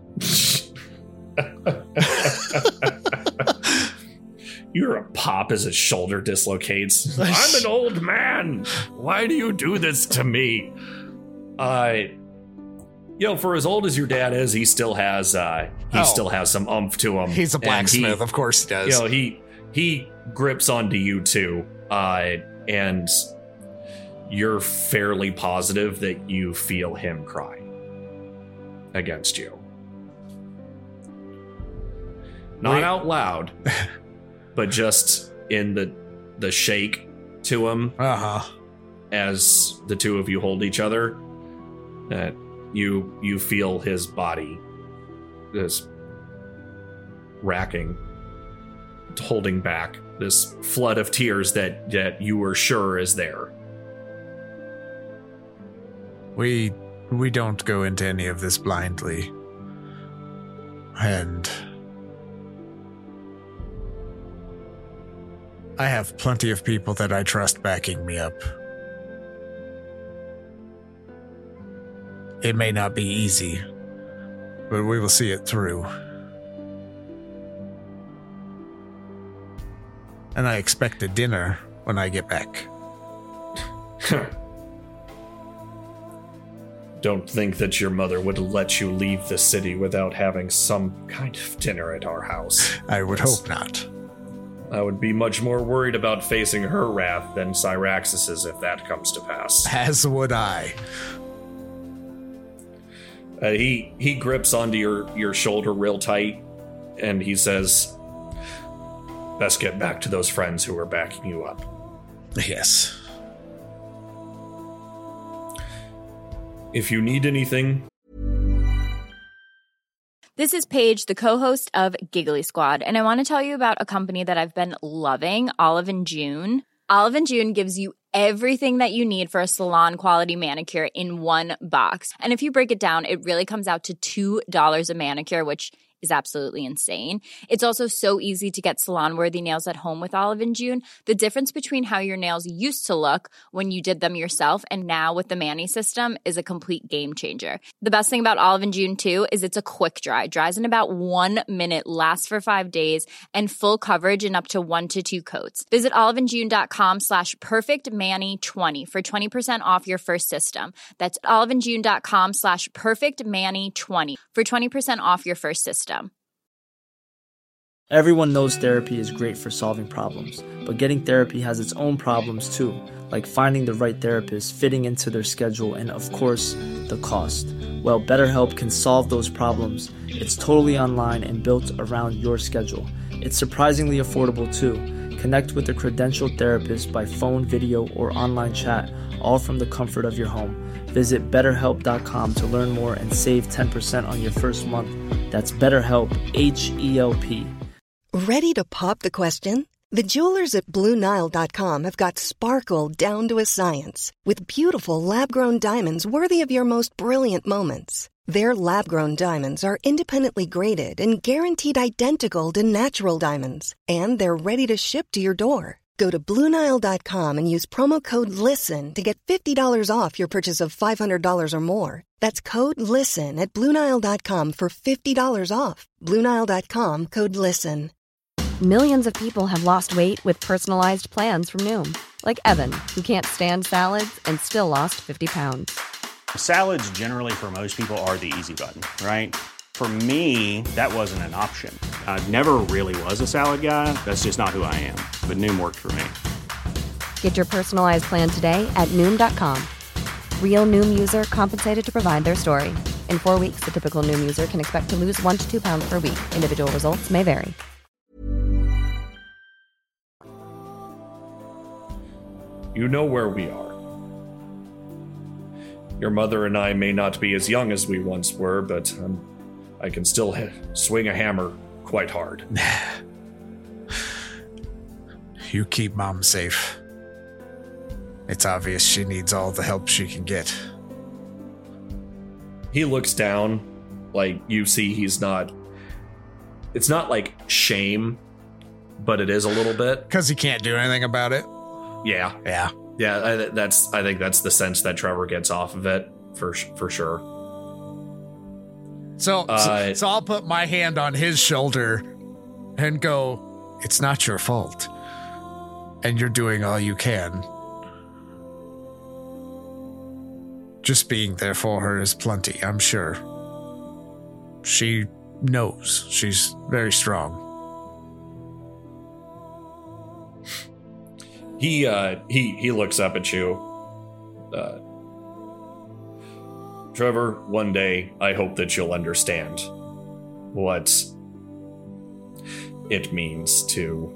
You're a pop as his shoulder dislocates. I'm an old man. Why do you do this to me? Uh, you know, for as old as your dad is, he still has uh, he Oh. still has some umph to him. He's a And blacksmith, he- of course he does. You know, he he grips onto you too, uh, and you're fairly positive that you feel him cry against you. Not Wait. out loud, but just in the the shake to him. Uh-huh. As the two of you hold each other, that you you feel his body this racking, holding back this flood of tears that that you were sure is there. We we don't go into any of this blindly. And I have plenty of people that I trust backing me up. It may not be easy, but we will see it through. And I expect a dinner when I get back. Don't think that your mother would let you leave the city without having some kind of dinner at our house. I would hope not. I would be much more worried about facing her wrath than Syraxis's if that comes to pass. As would I. Uh, he he grips onto your, your shoulder real tight, and he says, best get back to those friends who are backing you up. Yes. If you need anything... This is Paige, the co-host of Giggly Squad, and I want to tell you about a company that I've been loving, Olive and June. Olive and June gives you everything that you need for a salon-quality manicure in one box. And if you break it down, it really comes out to two dollars a manicure, which is absolutely insane. It's also so easy to get salon-worthy nails at home with Olive and June. The difference between how your nails used to look when you did them yourself and now with the Mani system is a complete game changer. The best thing about Olive and June, too, is it's a quick dry. Dries in about one minute, lasts for five days, and full coverage in up to one to two coats. Visit oliveandjune.com slash perfectmani20 for twenty percent off your first system. That's oliveandjune.com slash perfectmani20 for twenty percent off your first system. Everyone knows therapy is great for solving problems, but getting therapy has its own problems too, like finding the right therapist, fitting into their schedule, and of course, the cost. Well, BetterHelp can solve those problems. It's totally online and built around your schedule. It's surprisingly affordable too. Connect with a credentialed therapist by phone, video, or online chat, all from the comfort of your home. Visit better help dot com to learn more and save ten percent on your first month. That's BetterHelp, H E L P. Ready to pop the question? The jewelers at Blue Nile dot com have got sparkle down to a science with beautiful lab-grown diamonds worthy of your most brilliant moments. Their lab-grown diamonds are independently graded and guaranteed identical to natural diamonds, and they're ready to ship to your door. Go to Blue Nile dot com and use promo code LISTEN to get fifty dollars off your purchase of five hundred dollars or more. That's code LISTEN at Blue Nile dot com for fifty dollars off. Blue Nile dot com, code LISTEN. Millions of people have lost weight with personalized plans from Noom. Like Evan, who can't stand salads and still lost fifty pounds. Salads generally for most people are the easy button, right? For me, that wasn't an option. I never really was a salad guy. That's just not who I am. But Noom worked for me. Get your personalized plan today at Noom dot com. Real Noom user compensated to provide their story. In four weeks, the typical Noom user can expect to lose one to two pounds per week. Individual results may vary. You know where we are. Your mother and I may not be as young as we once were, but um, I can still ha- swing a hammer quite hard. You keep Mom safe. It's obvious she needs all the help she can get. He looks down, like you see he's not... It's not like shame, but it is a little bit. Because he can't do anything about it? Yeah. Yeah. Yeah, I, that's. I think that's the sense that Trevor gets off of it, for for sure. So, uh, so, so I'll put my hand on his shoulder and go, it's not your fault. And you're doing all you can. Just being there for her is plenty, I'm sure. She knows. She's very strong. He uh, he he looks up at you. Uh, Trevor, one day I hope that you'll understand what it means to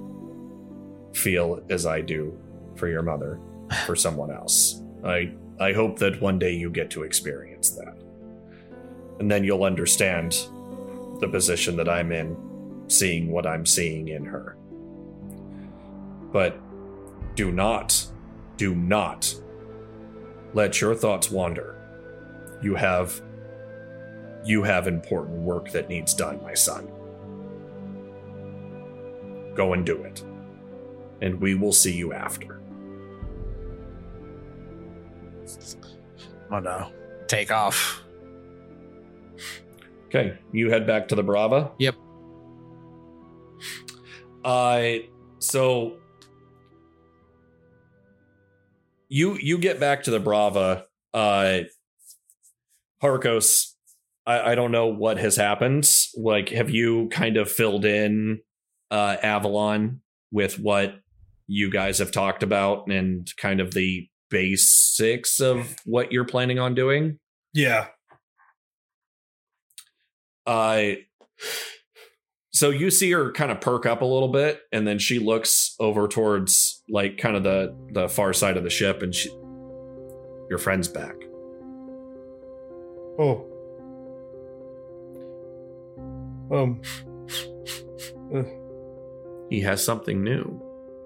feel as I do for your mother, for someone else. I I hope that one day you get to experience that. And then you'll understand the position that I'm in, seeing what I'm seeing in her. But do not, do not let your thoughts wander. You have, you have important work that needs done, my son. Go and do it. And we will see you after. Oh no. take off. Okay, you head back to the Brava? Yep. Uh, so you you get back to the Brava. Uh, Harkos, I, I don't know what has happened. Like, have you kind of filled in uh, Avalon with what you guys have talked about and kind of the basics of what you're planning on doing? Yeah. Uh, so you see her kind of perk up a little bit, and then she looks over towards like kind of the, the far side of the ship, and she, your friend's back. Oh. Um. Uh. He has something new.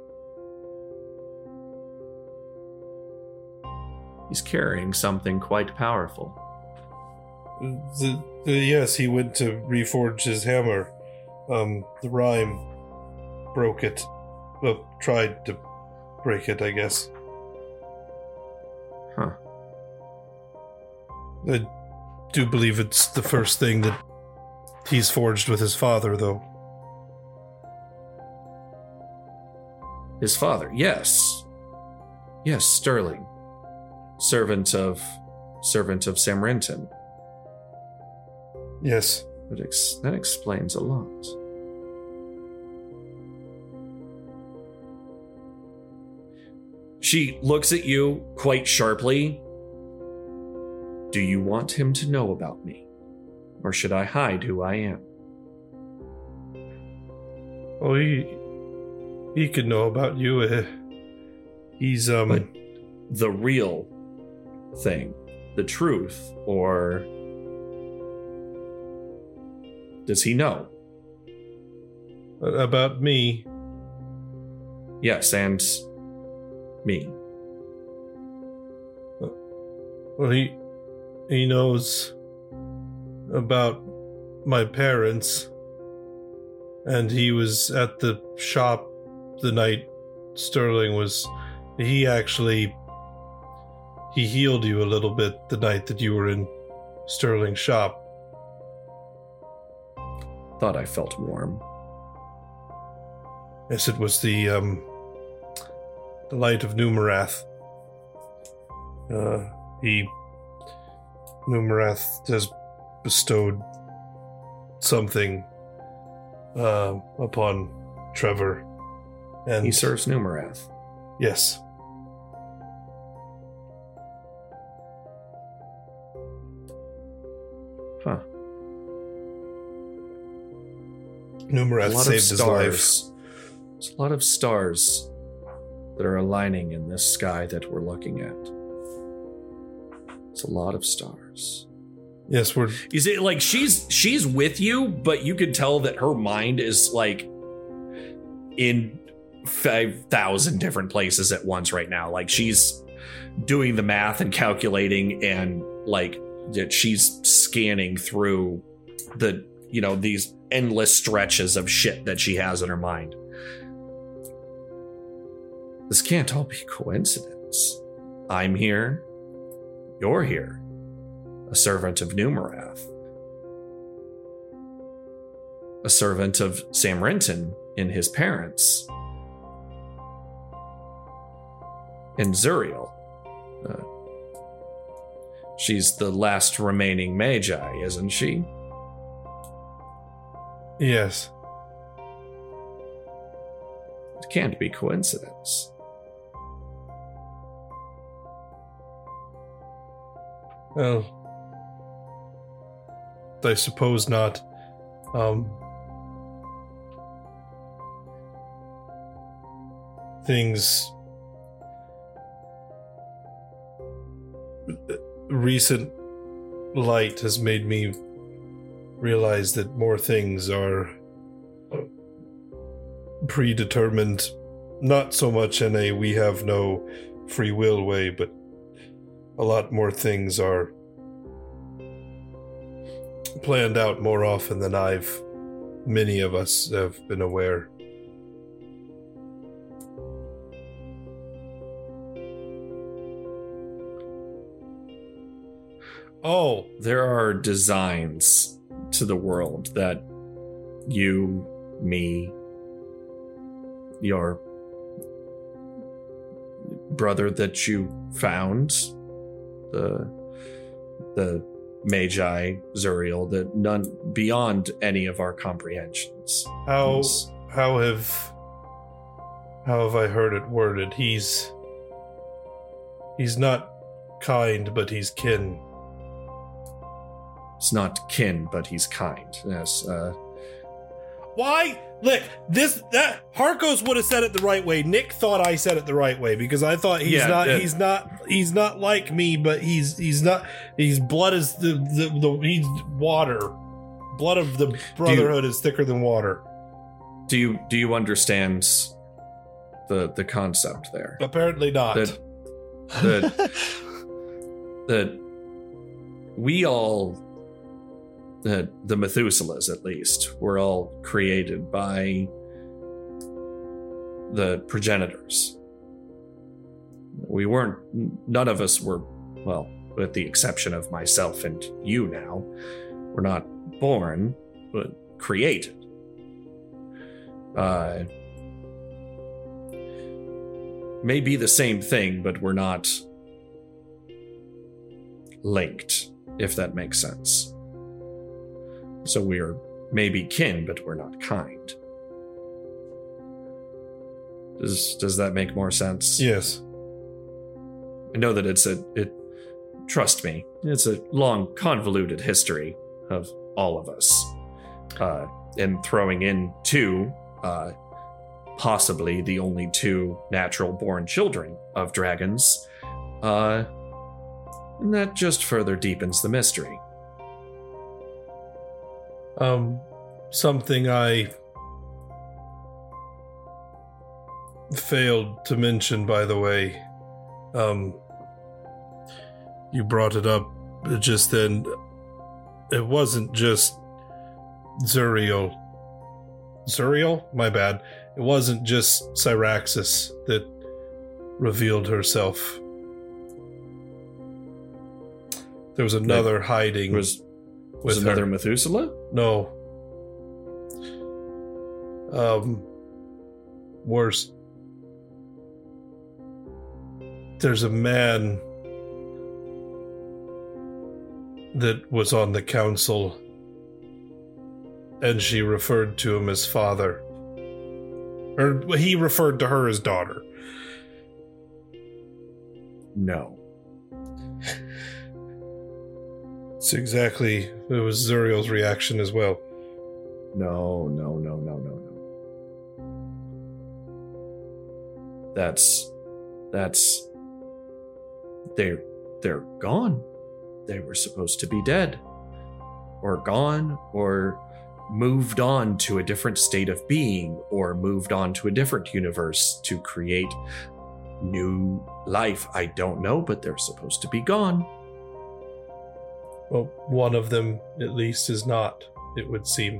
He's carrying something quite powerful. The, the, yes, he went to reforge his hammer. Um, the rhyme broke it. Well, tried to break it, I guess. Huh. I do believe it's the first thing that he's forged with his father, though. His father, yes. Yes, Sterling. Servant of... Servant of Samrenton. Yes. That, ex- that explains a lot. She looks at you quite sharply. Do you want him to know about me? Or should I hide who I am? Oh, he... He could know about you. Uh, he's, um... But the real thing, the truth, or... Does he know? About me? Yes, and me. Well, he he knows about my parents, and he was at the shop the night Sterling was. He actually he healed you a little bit the night that you were in Sterling's shop. Thought I felt warm. Yes, it was the um, the light of Numerath. Uh, he Numerath has bestowed something uh, upon Trevor, and he serves Numerath. Yes. Huh. Numerath saved his life. There's a lot of stars that are aligning in this sky that we're looking at. It's a lot of stars. Yes, we're... You see, like, she's she's with you, but you can tell that her mind is, like, in five thousand different places at once right now. Like, she's doing the math and calculating, and, like, that she's scanning through the, you know, these endless stretches of shit that she has in her mind. This can't all be coincidence. I'm here. You're here. A servant of Numerath. A servant of Samrenton and his parents. And Zuriel. Uh, she's the last remaining Magi, isn't she? Yes. It can't be coincidence. Well, I suppose not. Um, things... Recent light has made me realize that more things are predetermined, not so much in a we have no free will way, but a lot more things are planned out more often than I've, many of us have been aware. Oh. There are designs to the world that you, me, your brother that you found, the the Magi, Zuriel, that none beyond any of our comprehensions. How It's- how have how have I heard it worded? He's he's not kind, but he's kin. It's not kin, but he's kind. Yes. Uh, Why? Look, this that Harkos would have said it the right way. Nick thought I said it the right way because I thought he's Yeah, not uh, he's not he's not like me, but he's he's not he's blood is the the, the he's water. Blood of the Brotherhood is thicker than water. do you do you understand the the concept there? Apparently not. That that that we all, that the Methuselahs at least, were all created by the progenitors. We weren't, none of us were, well, with the exception of myself and you now, we're not born, but created. Uh, may be the same thing, but we're not linked, if that makes sense. So we're maybe kin, but we're not kind. Does does that make more sense? Yes. I know that it's a it trust me, it's a long, convoluted history of all of us. Uh, and throwing in two, uh, possibly the only two natural born children of dragons, uh, and that just further deepens the mystery. Um, something I failed to mention, by the way. Um, you brought it up just then. It wasn't just Zuriel. Zuriel? My bad. It wasn't just Syraxis that revealed herself. There was another Like, hiding. Was, with was another her. Methuselah? No. Um, worse. There's a man that was on the council, and she referred to him as father. Or he referred to her as daughter. No. It's exactly, it was Zuriel's reaction as well. No, no, no, no, no, no. That's, that's, they're, they're gone. They were supposed to be dead. Or gone, or moved on to a different state of being, or moved on to a different universe to create new life. I don't know, but they're supposed to be gone. Well, one of them, at least, is not, it would seem.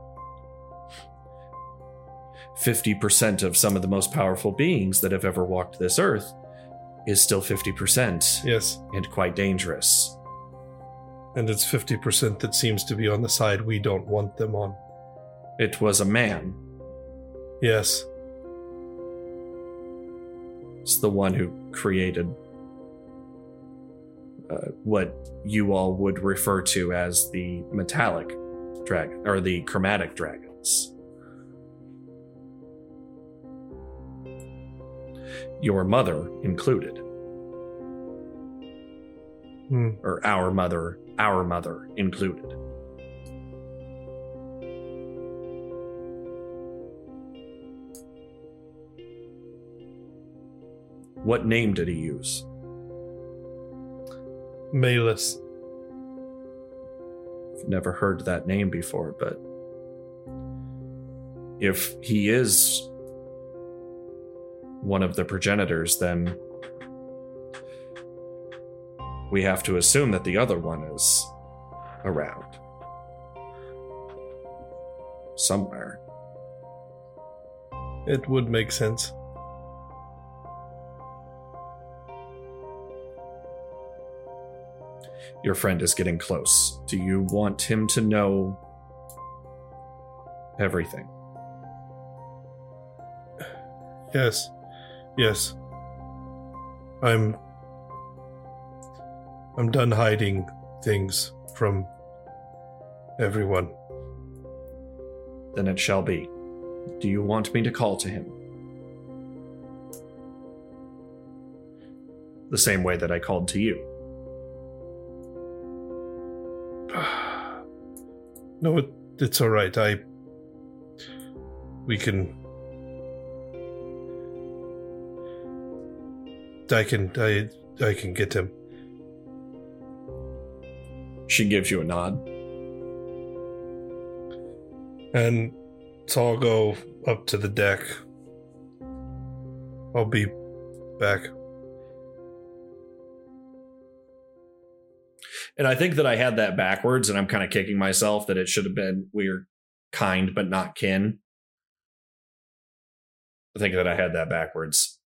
fifty percent of some of the most powerful beings that have ever walked this earth is still fifty percent. Yes. And quite dangerous. And it's fifty percent that seems to be on the side we don't want them on. It was a man. Yes. It's the one who created uh, what you all would refer to as the metallic dragon, or the chromatic dragons. Your mother included. Hmm. Or our mother, our mother included. What name did he use? Malus. I've never heard that name before, but if he is one of the progenitors, then we have to assume that the other one is around. Somewhere. It would make sense. your friend is getting close. Do you want him to know everything? Yes. Yes. I'm... I'm done hiding things from everyone. Then it shall be. Do you want me to call to him? The same way that I called to you. No, it, it's all right. I... We can... I can... I, I can get him. She gives you a nod. And so I'll go up to the deck. I'll be back. And I think that I had that backwards, and I'm kind of kicking myself that it should have been we're kind but not kin. I think that I had that backwards.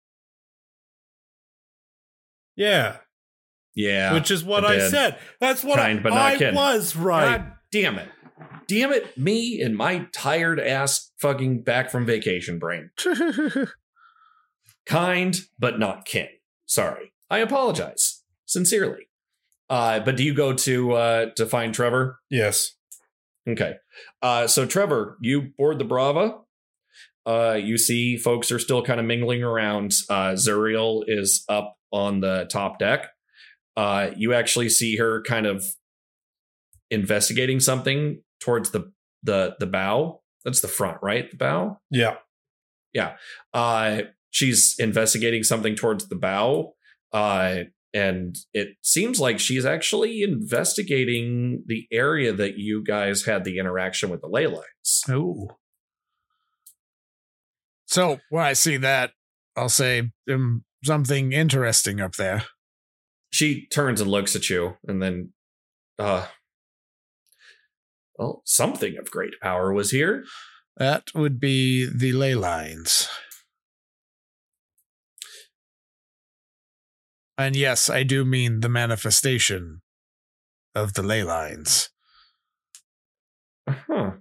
Yeah. Yeah. Which is what I, I did. said. That's what kind, I, but not I kin. was right. God damn it. Damn it, me and my tired ass fucking back from vacation brain. Kind, but not kin. Sorry. I apologize. Sincerely. Uh, but do you go to uh, to find Trevor? Yes. Okay. Uh, so Trevor, you board the Brava. Uh, you see folks are still kind of mingling around. Uh, Zuriel is up on the top deck. Uh, you actually see her kind of investigating something towards the the the bow. That's the front, right? The bow? Yeah. Yeah. Uh, she's investigating something towards the bow. Uh, and it seems like she's actually investigating the area that you guys had the interaction with the ley lines. Oh. So when I see that, I'll say um, something interesting up there. She turns and looks at you, and then, uh, well, something of great power was here. That would be the ley lines. And yes, I do mean the manifestation of the ley lines. Uh-huh.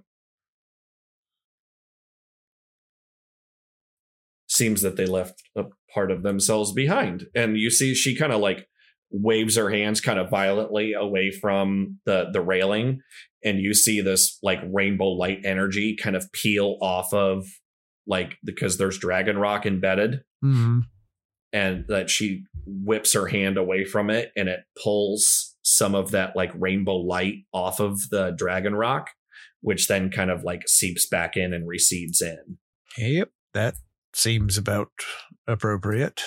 Seems that they left a part of themselves behind. And you see she kind of like waves her hands kind of violently away from the, the railing. And you see this like rainbow light energy kind of peel off of like, because there's dragon rock embedded. Mm-hmm. And that she whips her hand away from it and it pulls some of that like rainbow light off of the dragon rock, which then kind of like seeps back in and recedes in. Yep, that seems about appropriate.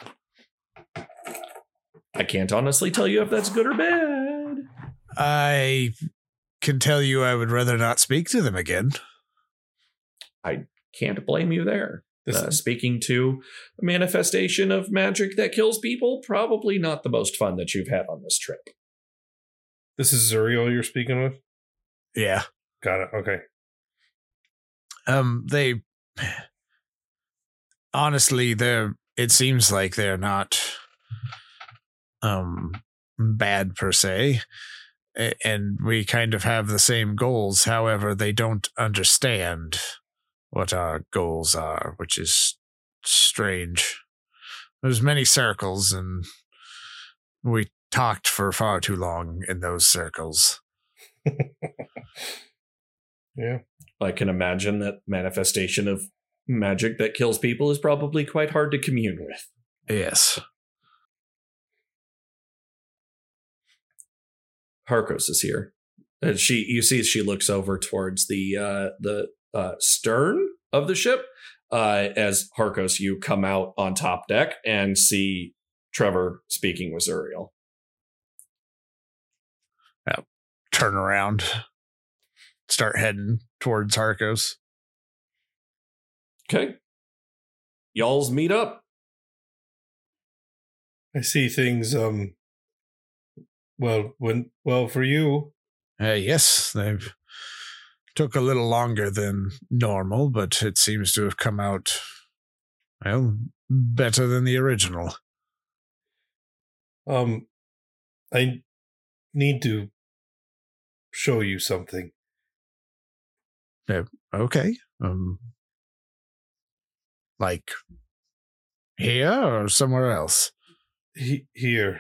I can't honestly tell you if that's good or bad. I can tell you I would rather not speak to them again. I can't blame you there. Uh, speaking to a manifestation of magic that kills people, probably not the most fun that you've had on this trip. This is Zuriel you're speaking with? Yeah. Got it. Okay. Um, they... Honestly, they're... It seems like they're not... Um, bad per se. And we kind of have the same goals. However, they don't understand what our goals are, which is strange. There's many circles, and we talked for far too long in those circles. Yeah. I can imagine that manifestation of magic that kills people is probably quite hard to commune with. Yes. Harkos is here. And she, you see, she looks over towards the uh, the uh, stern of the ship. Uh, as Harkos, you come out on top deck and see Trevor speaking with Zuriel. I'll turn around, start heading towards Harkos. Okay. Y'all's meet up. I see things, um, well, when, well, for you. Uh, yes, they've took a little longer than normal, but it seems to have come out, well, better than the original. Um, I, need to show you something. Uh, okay. Um, like here or somewhere else? He- here.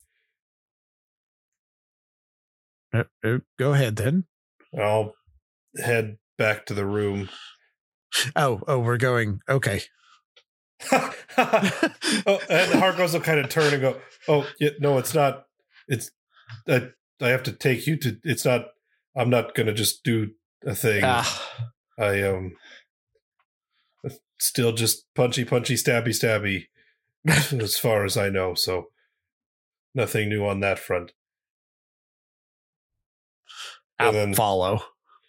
Uh, uh, go ahead then. I'll head back to the room. Oh, oh, we're going. Okay. oh, and Harkos will kind of turn and go, "Oh, yeah, no, it's not. It's I, I have to take you to. It's not. I'm not gonna just do a thing. Ah. I um, still just punchy, punchy, stabby, stabby, as far as I know. So nothing new on that front. I'll then follow.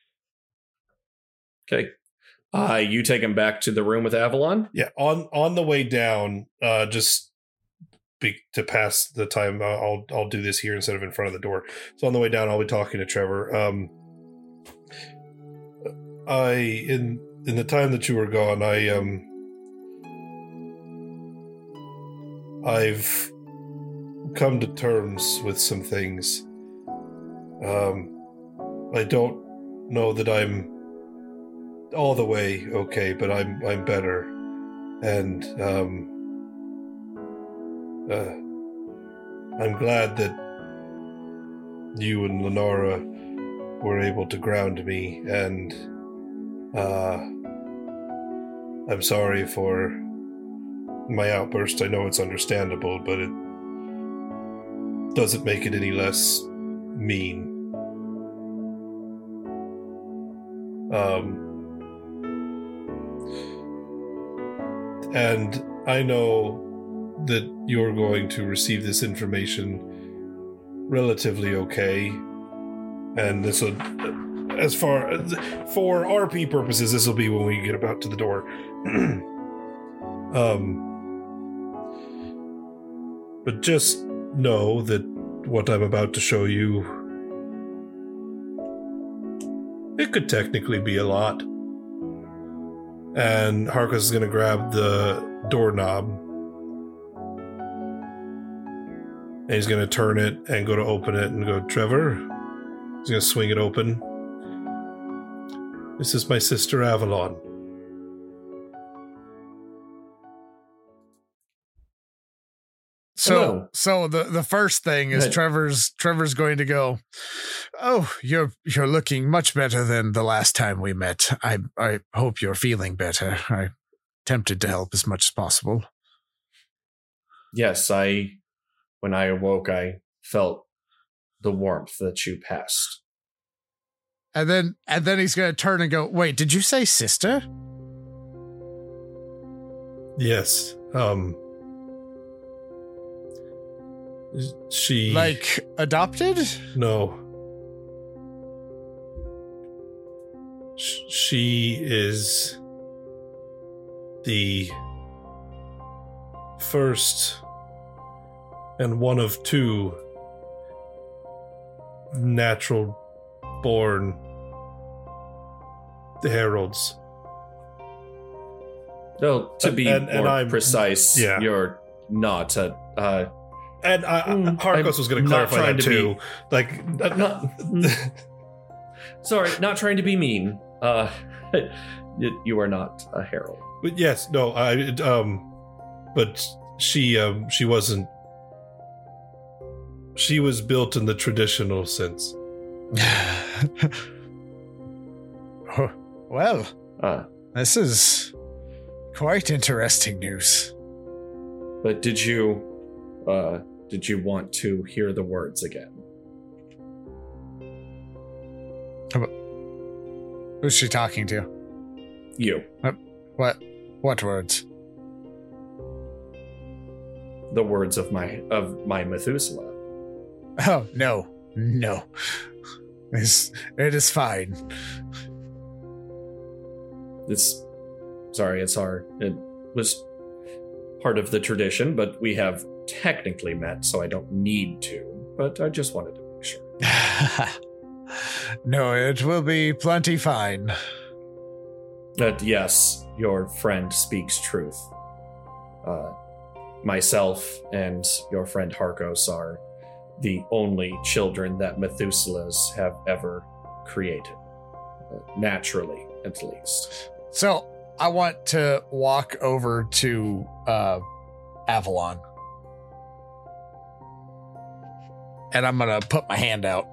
Okay. Uh, you take him back to the room with Avalon? Yeah, on on the way down, uh, just be, to pass the time, uh, I'll I'll do this here instead of in front of the door. So on the way down, I'll be talking to Trevor. Um, I in in the time that you were gone, I um, I've come to terms with some things. Um, I don't know that I'm all the way okay, but I'm I'm better, and um, uh, I'm glad that you and Lenora were able to ground me, and uh, I'm sorry for my outburst. I know it's understandable, but it doesn't make it any less mean. Um. And I know that you're going to receive this information relatively okay. And this will, as far as, for R P purposes, this will be when we get about to the door. um, but just know that what I'm about to show you, it could technically be a lot. And Harkos is going to grab the doorknob. And he's going to turn it and go to open it and go, Trevor. He's going to swing it open. This is my sister Avalon. So, Hello. so the, the first thing is Good. Trevor's Trevor's going to go, "Oh, you're you're looking much better than the last time we met. I I hope you're feeling better. I'm tempted to help as much as possible." Yes, I, when I awoke, I felt the warmth that you passed. And then and then he's going to turn and go, "Wait, did you say sister?" Yes. Um. She... Like, adopted? No. Sh- she is the first and one of two natural born heralds. No, to be and, more and I'm, precise, yeah. you're not a... Uh, And I, Mm, Harkos I'm was going to not clarify trying that to too. be- like, uh, not, sorry, not trying to be mean. Uh, you, you are not a herald. but yes, no, I um, but she um, she wasn't. She was built in the traditional sense. Oh, well, Uh, this is quite interesting news. but did you, uh, did you want to hear the words again? Who's she talking to? You. What? What, what words? The words of my of my Methuselah. Oh, no. No. It's, it is fine. It's sorry, it's our it was part of the tradition, but we have technically met, so I don't need to. But I just wanted to make sure. No, it will be plenty fine. That yes, your friend speaks truth. Uh, myself and your friend Harkos are the only children that Methuselahs have ever created, uh, naturally at least. So I want to walk over to uh, Avalon. And I'm going to put my hand out.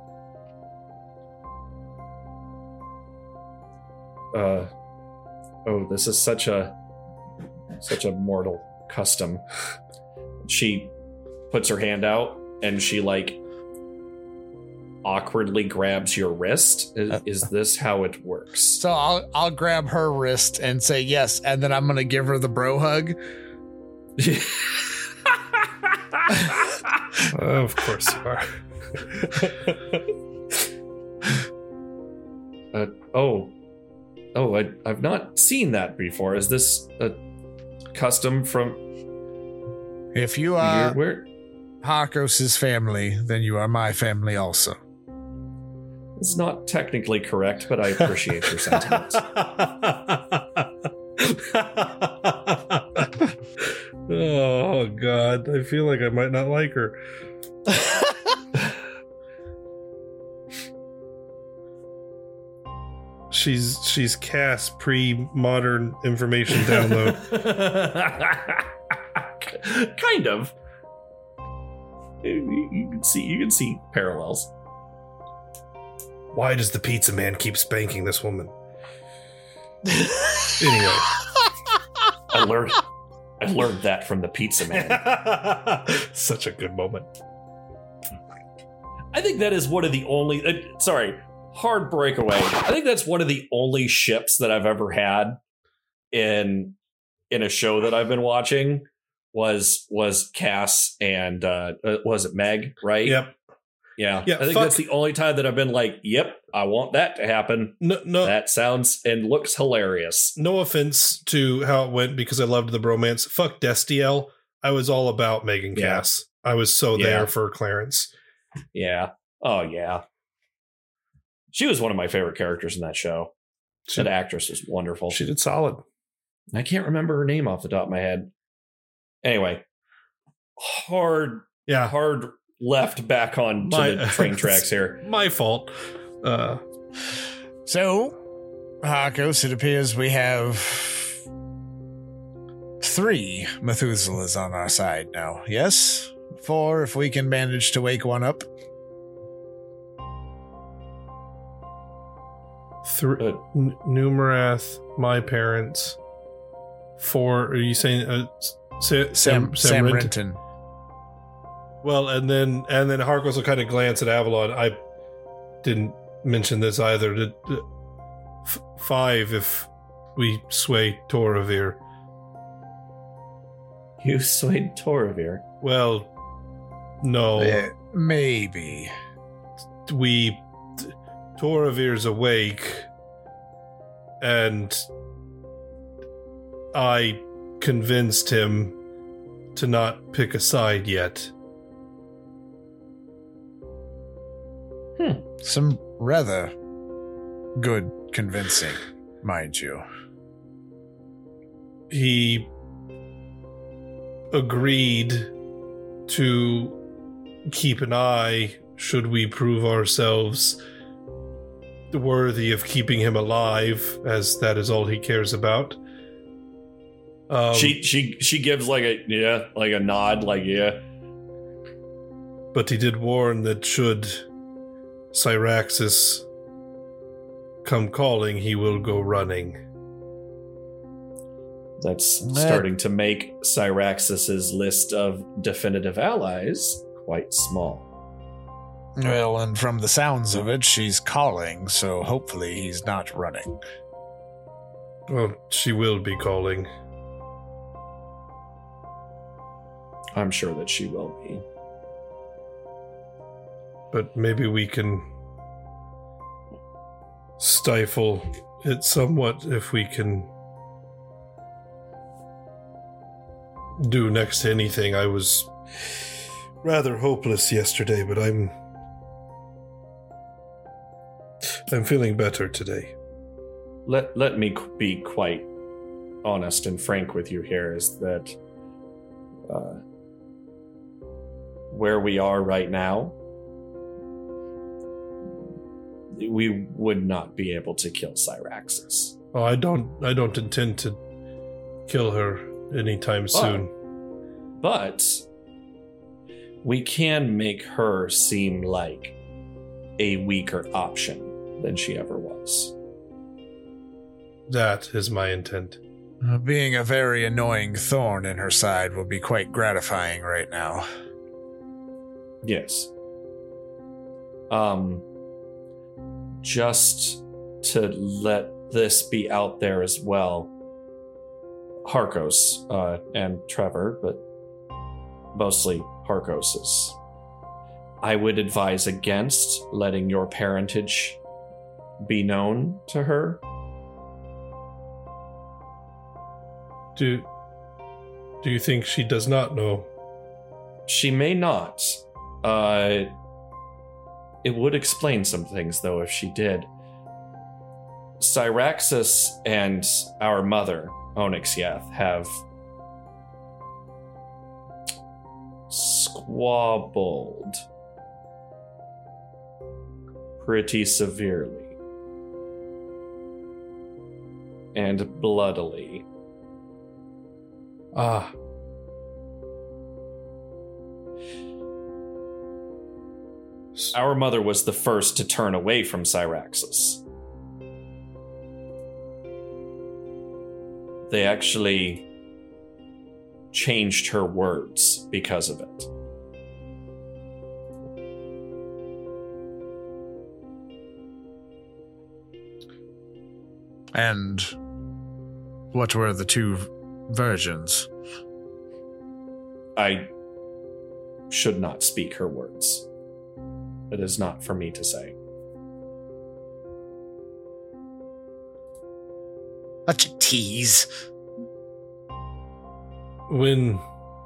Uh, oh, this is such a such a mortal custom. She puts her hand out and she like awkwardly grabs your wrist. Is, is this how it works? So I'll I'll grab her wrist and say yes, and then I'm gonna give her the bro hug. Of course you are. uh, oh, oh, I, I've not seen that before. Is this a custom from? If you are where Harkos' family, then you are my family also. It's not technically correct, but I appreciate your sentiment. Oh God, I feel like I might not like her. she's she's Cass pre-modern information download. Kind of. You, you can see you can see parallels. Why does the pizza man keep spanking this woman? Anyway, I learned I learned that from the pizza man. Such a good moment. I think that is one of the only. Uh, sorry, hard breakaway. I think that's one of the only ships that I've ever had in in a show that I've been watching. Was was Cass and uh, was it Meg? Right? Yep. Yeah. Yeah. I think fuck. that's the only time that I've been like, "Yep, I want that to happen." No, no. That sounds and looks hilarious. No offense to how it went because I loved the bromance. Fuck Destiel. I was all about Meg and Yeah. Cass. I was so Yeah. there for Clarence. Yeah. Oh yeah. She was one of my favorite characters in that show. She, that actress was wonderful. She did solid. I can't remember her name off the top of my head. Anyway, hard, yeah, hard left back on to My- the train tracks here. My fault. Uh, So, Harkos, it appears we have three Methuselahs on our side now. Yes? Four if we can manage to wake one up. Thr- uh, N- Numerath, my parents. Four. Are you saying uh, Sa- Sam, Sam, Sam Rinton? Renton. Well, and then and then Harkos will kind of glance at Avalon. I didn't mention this either. Did, uh, f- five if we sway Toravir. You swayed Toravir. Well, no. Eh, maybe. We Toravir's awake, and I convinced him to not pick a side yet. Hmm. Some rather good convincing, mind you. He agreed to keep an eye should we prove ourselves worthy of keeping him alive, as that is all he cares about. Um, she she she gives like a yeah like a nod like yeah. But he did warn that should Syraxis come calling, he will go running. That's starting to make Syraxis's list of definitive allies quite small. Well, and from the sounds of it, she's calling, so hopefully he's not running. Well, she will be calling. I'm sure that she will be. But maybe we can stifle it somewhat if we can do next to anything. I was rather hopeless yesterday, but I'm I'm feeling better today. Let let me be quite honest and frank with you here is that uh, where we are right now, we would not be able to kill Cyraxis. Oh, I don't I don't intend to kill her anytime But- soon. But we can make her seem like a weaker option than she ever was. That is my intent. Uh, Being a very annoying thorn in her side will be quite gratifying right now. Yes. Um, just to let this be out there as well, Harkos uh, and Trevor, but mostly Harkos is. I would advise against letting your parentage be known to her. Do do you think she does not know? She may not. Uh, it would explain some things, though, if she did. Cyraxis and our mother, Onyxyeth, have squabbled pretty severely and bloodily. Ah. Our mother was the first to turn away from Cyraxis. They actually changed her words because of it. And what were the two versions? I should not speak her words. It is not for me to say. Such a tease. When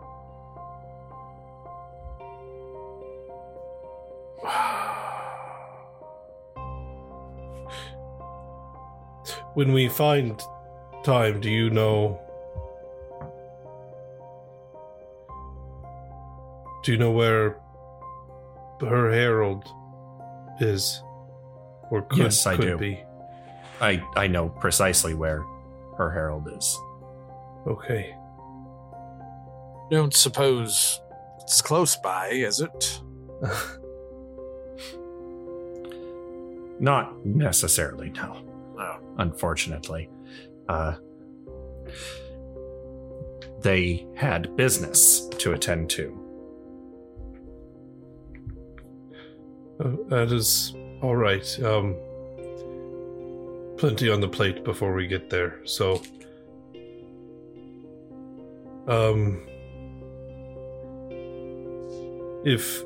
when we find time, do you know do you know where her herald is, or could, yes, I could do. be? I I know precisely where her herald is. Okay. Don't suppose it's close by, is it? Not necessarily, no. No. Unfortunately. Uh, they had business to attend to. Uh, that is all right. Um, plenty on the plate before we get there. So, um, if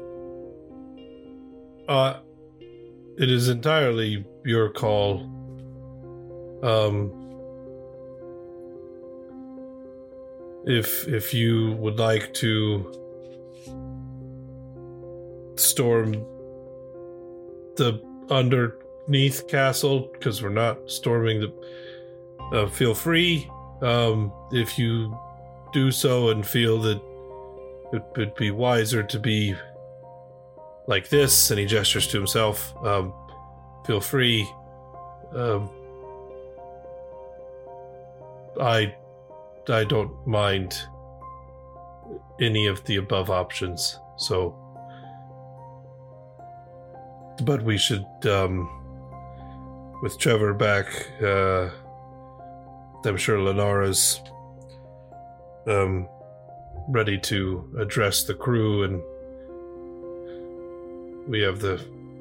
uh, it is entirely your call. Um, if if you would like to storm the underneath castle, because we're not storming the uh, feel free. Um, if you do so and feel that it would be wiser to be like this, and he gestures to himself, um, feel free. Um, I I don't mind any of the above options, so but we should, um, with Trevor back, uh, I'm sure Lenara's um, ready to address the crew, and we have the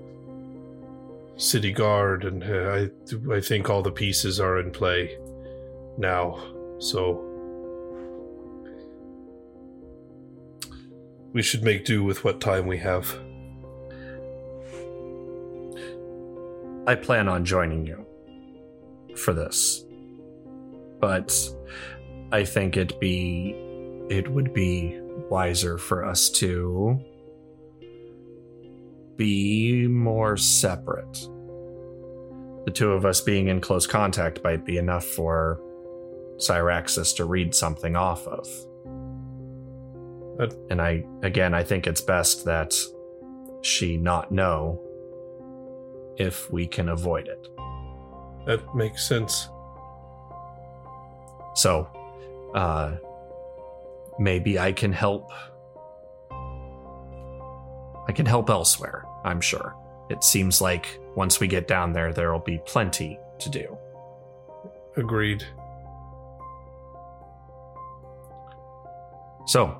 city guard, and uh, I, I think all the pieces are in play now, so we should make do with what time we have. I plan on joining you for this, but I think it'd be it would be wiser for us to be more separate. The two of us being in close contact might be enough for Cyraxis to read something off of. Uh, and I, again, I think it's best that she not know if we can avoid it. That makes sense. So, uh, maybe I can help. I can help elsewhere, I'm sure. It seems like once we get down there, there will be plenty to do. Agreed. So,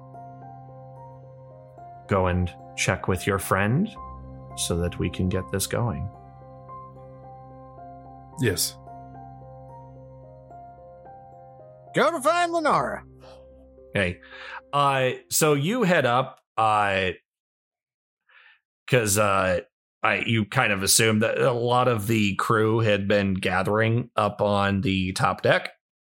go and check with your friend so that we can get this going. Yes. Go to find Lenara. Okay. Uh, so you head up, uh, because uh, I you kind of assumed that a lot of the crew had been gathering up on the top deck.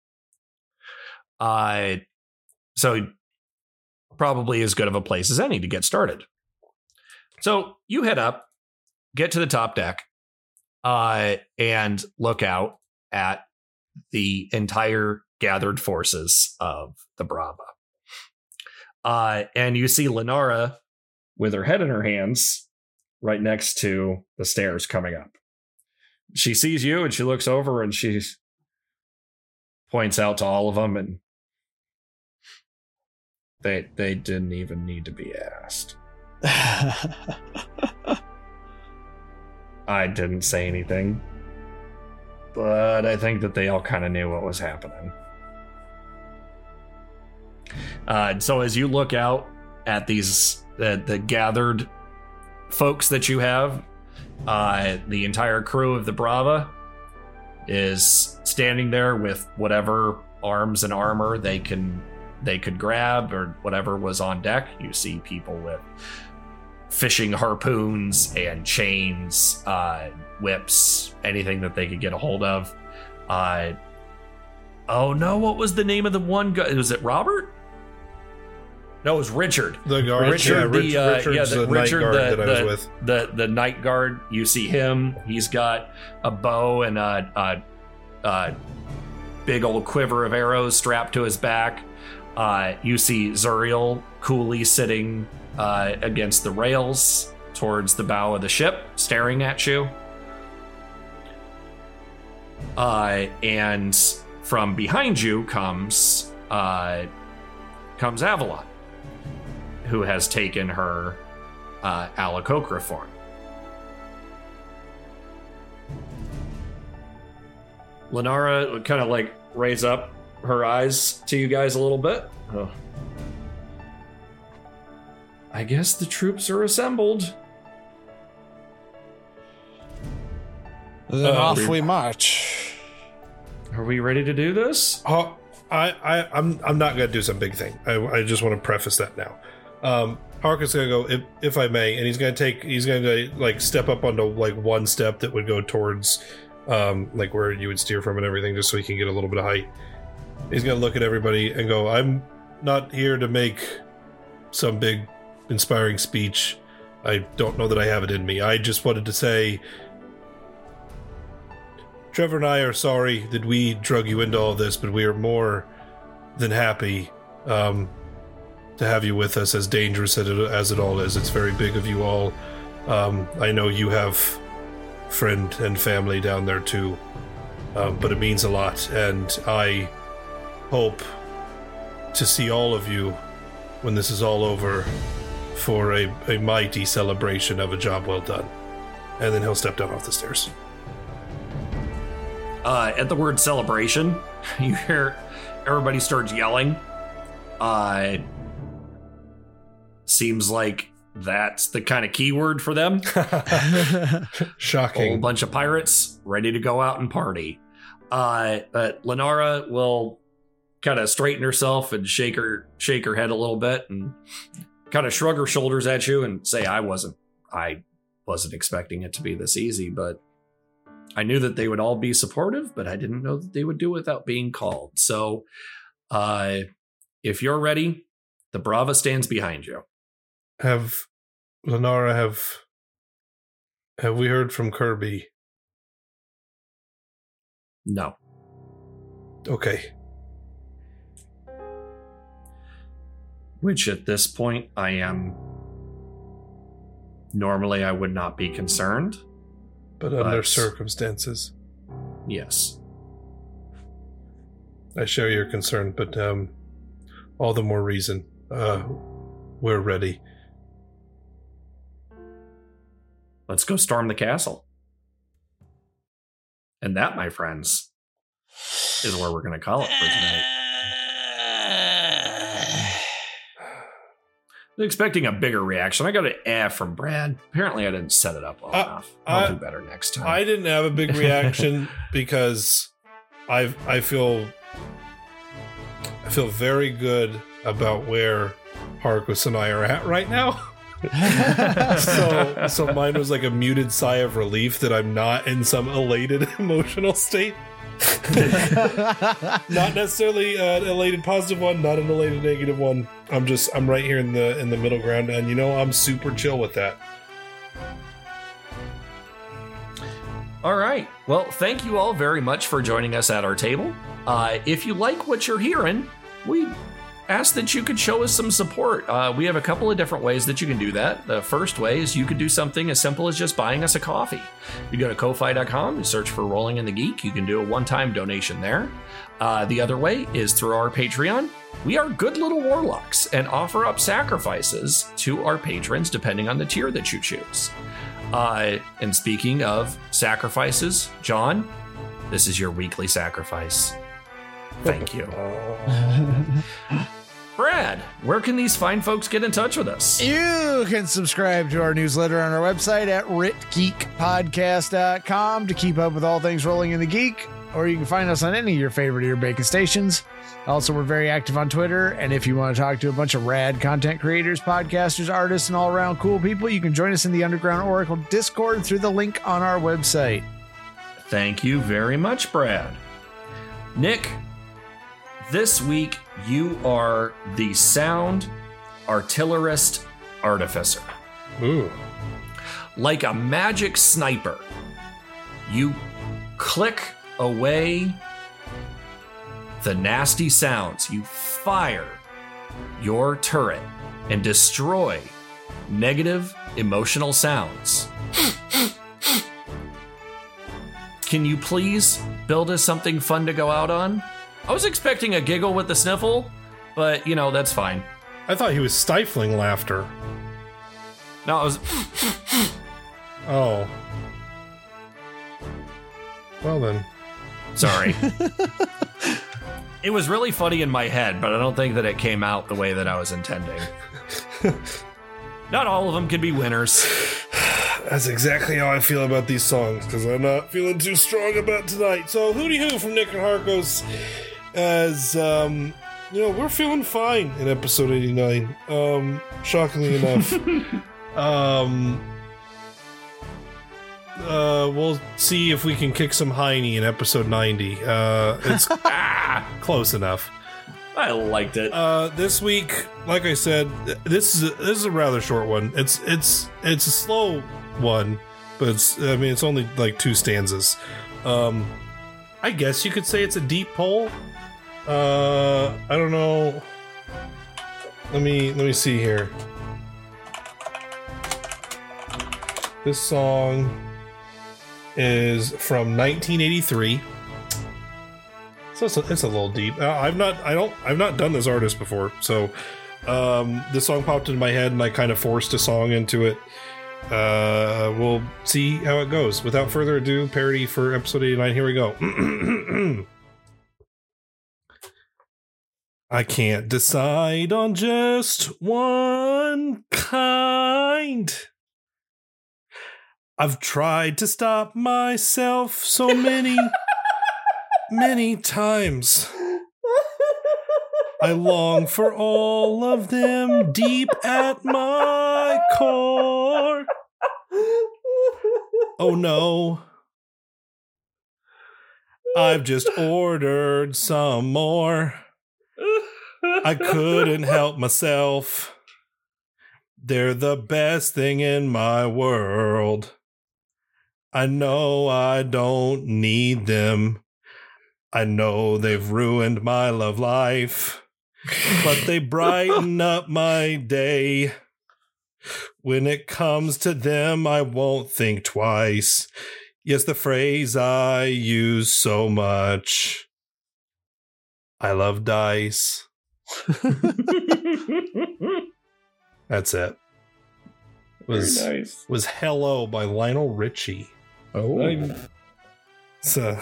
Uh, so probably as good of a place as any to get started. So you head up, get to the top deck, uh, and look out at the entire gathered forces of the Brava. Uh, and you see Lenara with her head in her hands right next to the stairs coming up. She sees you and she looks over and she points out to all of them, and they they didn't even need to be asked. I didn't say anything, but I think that they all kind of knew what was happening. Uh, so as you look out at these uh, the gathered folks that you have, uh, the entire crew of the Brava is standing there with whatever arms and armor they can they could grab, or whatever was on deck. You see people with fishing harpoons and chains, uh, whips, anything that they could get a hold of. Uh, oh no, what was the name of the one guy? Was it Robert? No, it was Richard. The guard. Richard, yeah, the, uh, Richard's yeah, the, the night Richard, guard the, that I the, was with. The, the night guard. You see him. He's got a bow and a, a, a big old quiver of arrows strapped to his back. Uh, you see Zuriel coolly sitting uh, against the rails towards the bow of the ship, staring at you. Uh, and from behind you comes uh, comes Avalon, who has taken her uh, Alakokra form. Lenara would kind of like raise up her eyes to you guys a little bit. Oh. I guess the troops are assembled. Then uh, off we march. Are we ready to do this? Oh, I, I, I'm, I'm not going to do some big thing. I, I just want to preface that now. Um, Harkus going to go, if, if I may, and he's going to take, he's going to like step up onto like one step that would go towards, um, like where you would steer from and everything, just so he can get a little bit of height. He's going to look at everybody and go, I'm not here to make some big inspiring speech. I don't know that I have it in me. I just wanted to say, Trevor and I are sorry that we drug you into all this, but we are more than happy um, to have you with us, as dangerous as it, as it all is. It's very big of you all. Um, I know you have friend and family down there too, um, but it means a lot, and I hope to see all of you when this is all over for a, a mighty celebration of a job well done. And then he'll step down off the stairs. Uh, at the word celebration, you hear everybody starts yelling. Uh, seems like that's the kind of keyword for them. Shocking. A whole bunch of pirates ready to go out and party. Uh, but Lenara will kind of straighten herself and shake her shake her head a little bit and kind of shrug her shoulders at you and say, I wasn't I wasn't expecting it to be this easy, but I knew that they would all be supportive, but I didn't know that they would do it without being called. So uh, if you're ready, the Brava stands behind you. Have Lenara, have have we heard from Kirby? which at this point I am. Normally I would not be concerned. But under but, circumstances. Yes. I share your concern, but um, all the more reason. Uh, we're ready. Let's go storm the castle. And that, my friends, is where we're going to call it for tonight. I was expecting a bigger reaction. I got an eh from Brad. Apparently I didn't set it up well uh, enough. I'll uh, do better next time. I didn't have a big reaction because I I feel I feel very good about where Harkus and I are at right now. so so mine was like a muted sigh of relief that I'm not in some elated emotional state. Not necessarily an elated positive one, not an elated negative one. I'm just I'm right here in the in the middle ground, and you know I'm super chill with that. All right. Well, thank you all very much for joining us at our table. Uh, if you like what you're hearing, we ask that you could show us some support. Uh, we have a couple of different ways that you can do that. The first way is you could do something as simple as just buying us a coffee. You go to ko fi dot com, you search for Rolling in the Geek. You can do a one-time donation there. Uh, the other way is through our Patreon. We are good little warlocks and offer up sacrifices to our patrons depending on the tier that you choose. Uh, and speaking of sacrifices, John, this is your weekly sacrifice. Thank you. Brad, where can these fine folks get in touch with us? You can subscribe to our newsletter on our website at rit geek podcast dot com to keep up with all things Rolling in the Geek, or you can find us on any of your favorite ear bacon stations. Also, we're very active on Twitter, and if you want to talk to a bunch of rad content creators, podcasters, artists, and all-around cool people, you can join us in the Underground Oracle Discord through the link on our website. Thank you very much, Brad. Nick, this week, you are the sound artillerist artificer. Ooh. Like a magic sniper, you click away the nasty sounds. You fire your turret and destroy negative emotional sounds. Can you please build us something fun to go out on? I was expecting a giggle with the sniffle, but, you know, that's fine. I thought he was stifling laughter. No, it was... Oh. Well then. Sorry. It was really funny in my head, but I don't think that it came out the way that I was intending. Not all of them can be winners. That's exactly how I feel about these songs, because I'm not feeling too strong about tonight. So, hooty hoo from Nick and Harkos. As, um, you know, we're feeling fine in episode eighty-nine. Um, shockingly enough. um, uh, we'll see if we can kick some Heine in episode ninety. Uh, it's ah, close enough. I liked it. Uh, this week, like I said, this is a, this is a rather short one. It's it's it's a slow one, but it's I mean it's only like two stanzas. Um, I guess you could say it's a deep pull. Uh, I don't know. Let me let me see here. This song is from nineteen eighty-three. So it's a, it's a little deep. Uh, I've not I don't I've not done this artist before, so um, this song popped into my head and I kind of forced a song into it. Uh, we'll see how it goes. Without further ado, parody for episode eighty-nine. Here we go. I can't decide on just one kind. I've tried to stop myself so many, many times. I long for all of them deep at my core. Oh no. I've just ordered some more. I couldn't help myself. They're the best thing in my world. I know I don't need them. I know they've ruined my love life. but they brighten up my day. When it comes to them, I won't think twice. Yes, the phrase I use so much. I love dice. That's it. It was, Very nice. was Hello by Lionel Richie. Oh. So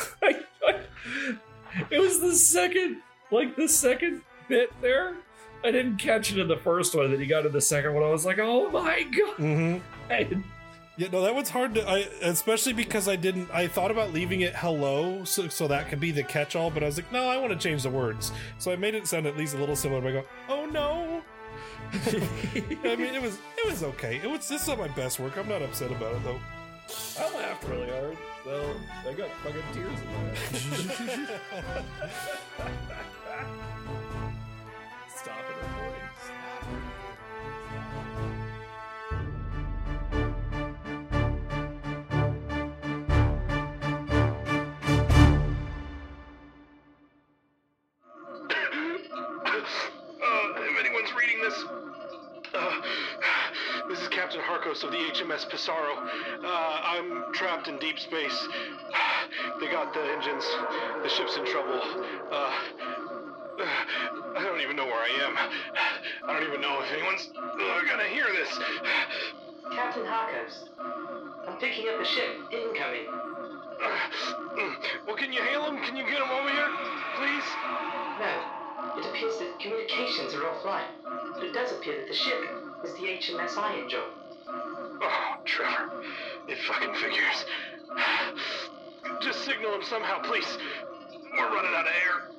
It was the second, like the second bit there. I didn't catch it in the first one, and then you got to the second one. I was like, oh my god. Mm-hmm. Yeah, no, that one's hard to, I, especially because I didn't, I thought about leaving it hello, so, so that could be the catch-all, but I was like, no, I want to change the words. So I made it sound at least a little similar, but I go, oh no. I mean, it was, it was okay. It was, this is not my best work. I'm not upset about it, though. I laughed really hard, so I got fucking tears in my eyes. Stop it recording. Uh, if anyone's reading this, uh, this is Captain Harkos of the H M S Pissarro. Uh, I'm trapped in deep space. They got the engines. The ship's in trouble. Uh, I don't even know where I am. I don't even know if anyone's uh, gonna hear this. Captain Harkos, I'm picking up the ship. Incoming. Uh, well, can you hail him? Can you get him over here, please? No. It appears that communications are offline, but it does appear that the ship is the H M S Iron Jaw. Oh, Trevor, it fucking figures. Just signal him somehow, please. We're running out of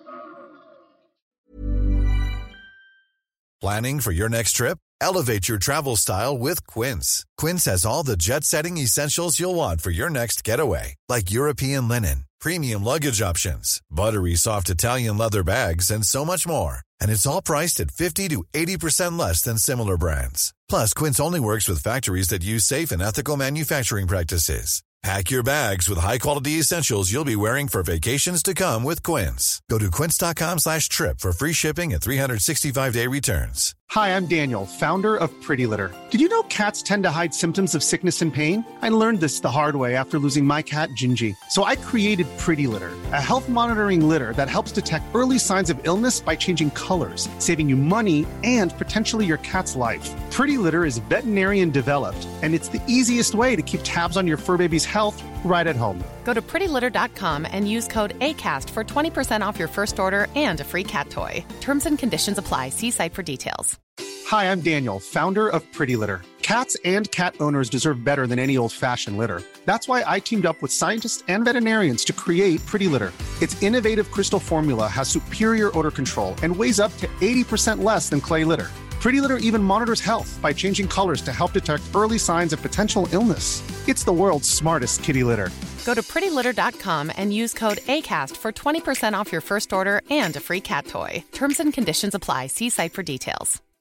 air. Planning for your next trip? Elevate your travel style with Quince. Quince has all the jet-setting essentials you'll want for your next getaway, like European linen, premium luggage options, buttery soft Italian leather bags, and so much more. And it's all priced at fifty to eighty percent less than similar brands. Plus, Quince only works with factories that use safe and ethical manufacturing practices. Pack your bags with high-quality essentials you'll be wearing for vacations to come with Quince. Go to quince.com slash trip for free shipping and three sixty-five day returns. Hi, I'm Daniel, founder of Pretty Litter. Did you know cats tend to hide symptoms of sickness and pain? I learned this the hard way after losing my cat, Gingy. So I created Pretty Litter, a health monitoring litter that helps detect early signs of illness by changing colors, saving you money and potentially your cat's life. Pretty Litter is veterinarian developed, and it's the easiest way to keep tabs on your fur baby's health right at home. Go to pretty litter dot com and use code ACAST for twenty percent off your first order and a free cat toy. Terms and conditions apply. See site for details. Hi, I'm Daniel, founder of Pretty Litter. Cats and cat owners deserve better than any old-fashioned litter. That's why I teamed up with scientists and veterinarians to create Pretty Litter. Its innovative crystal formula has superior odor control and weighs up to eighty percent less than clay litter. Pretty Litter even monitors health by changing colors to help detect early signs of potential illness. It's the world's smartest kitty litter. Go to pretty litter dot com and use code ACAST for twenty percent off your first order and a free cat toy. Terms and conditions apply. See site for details.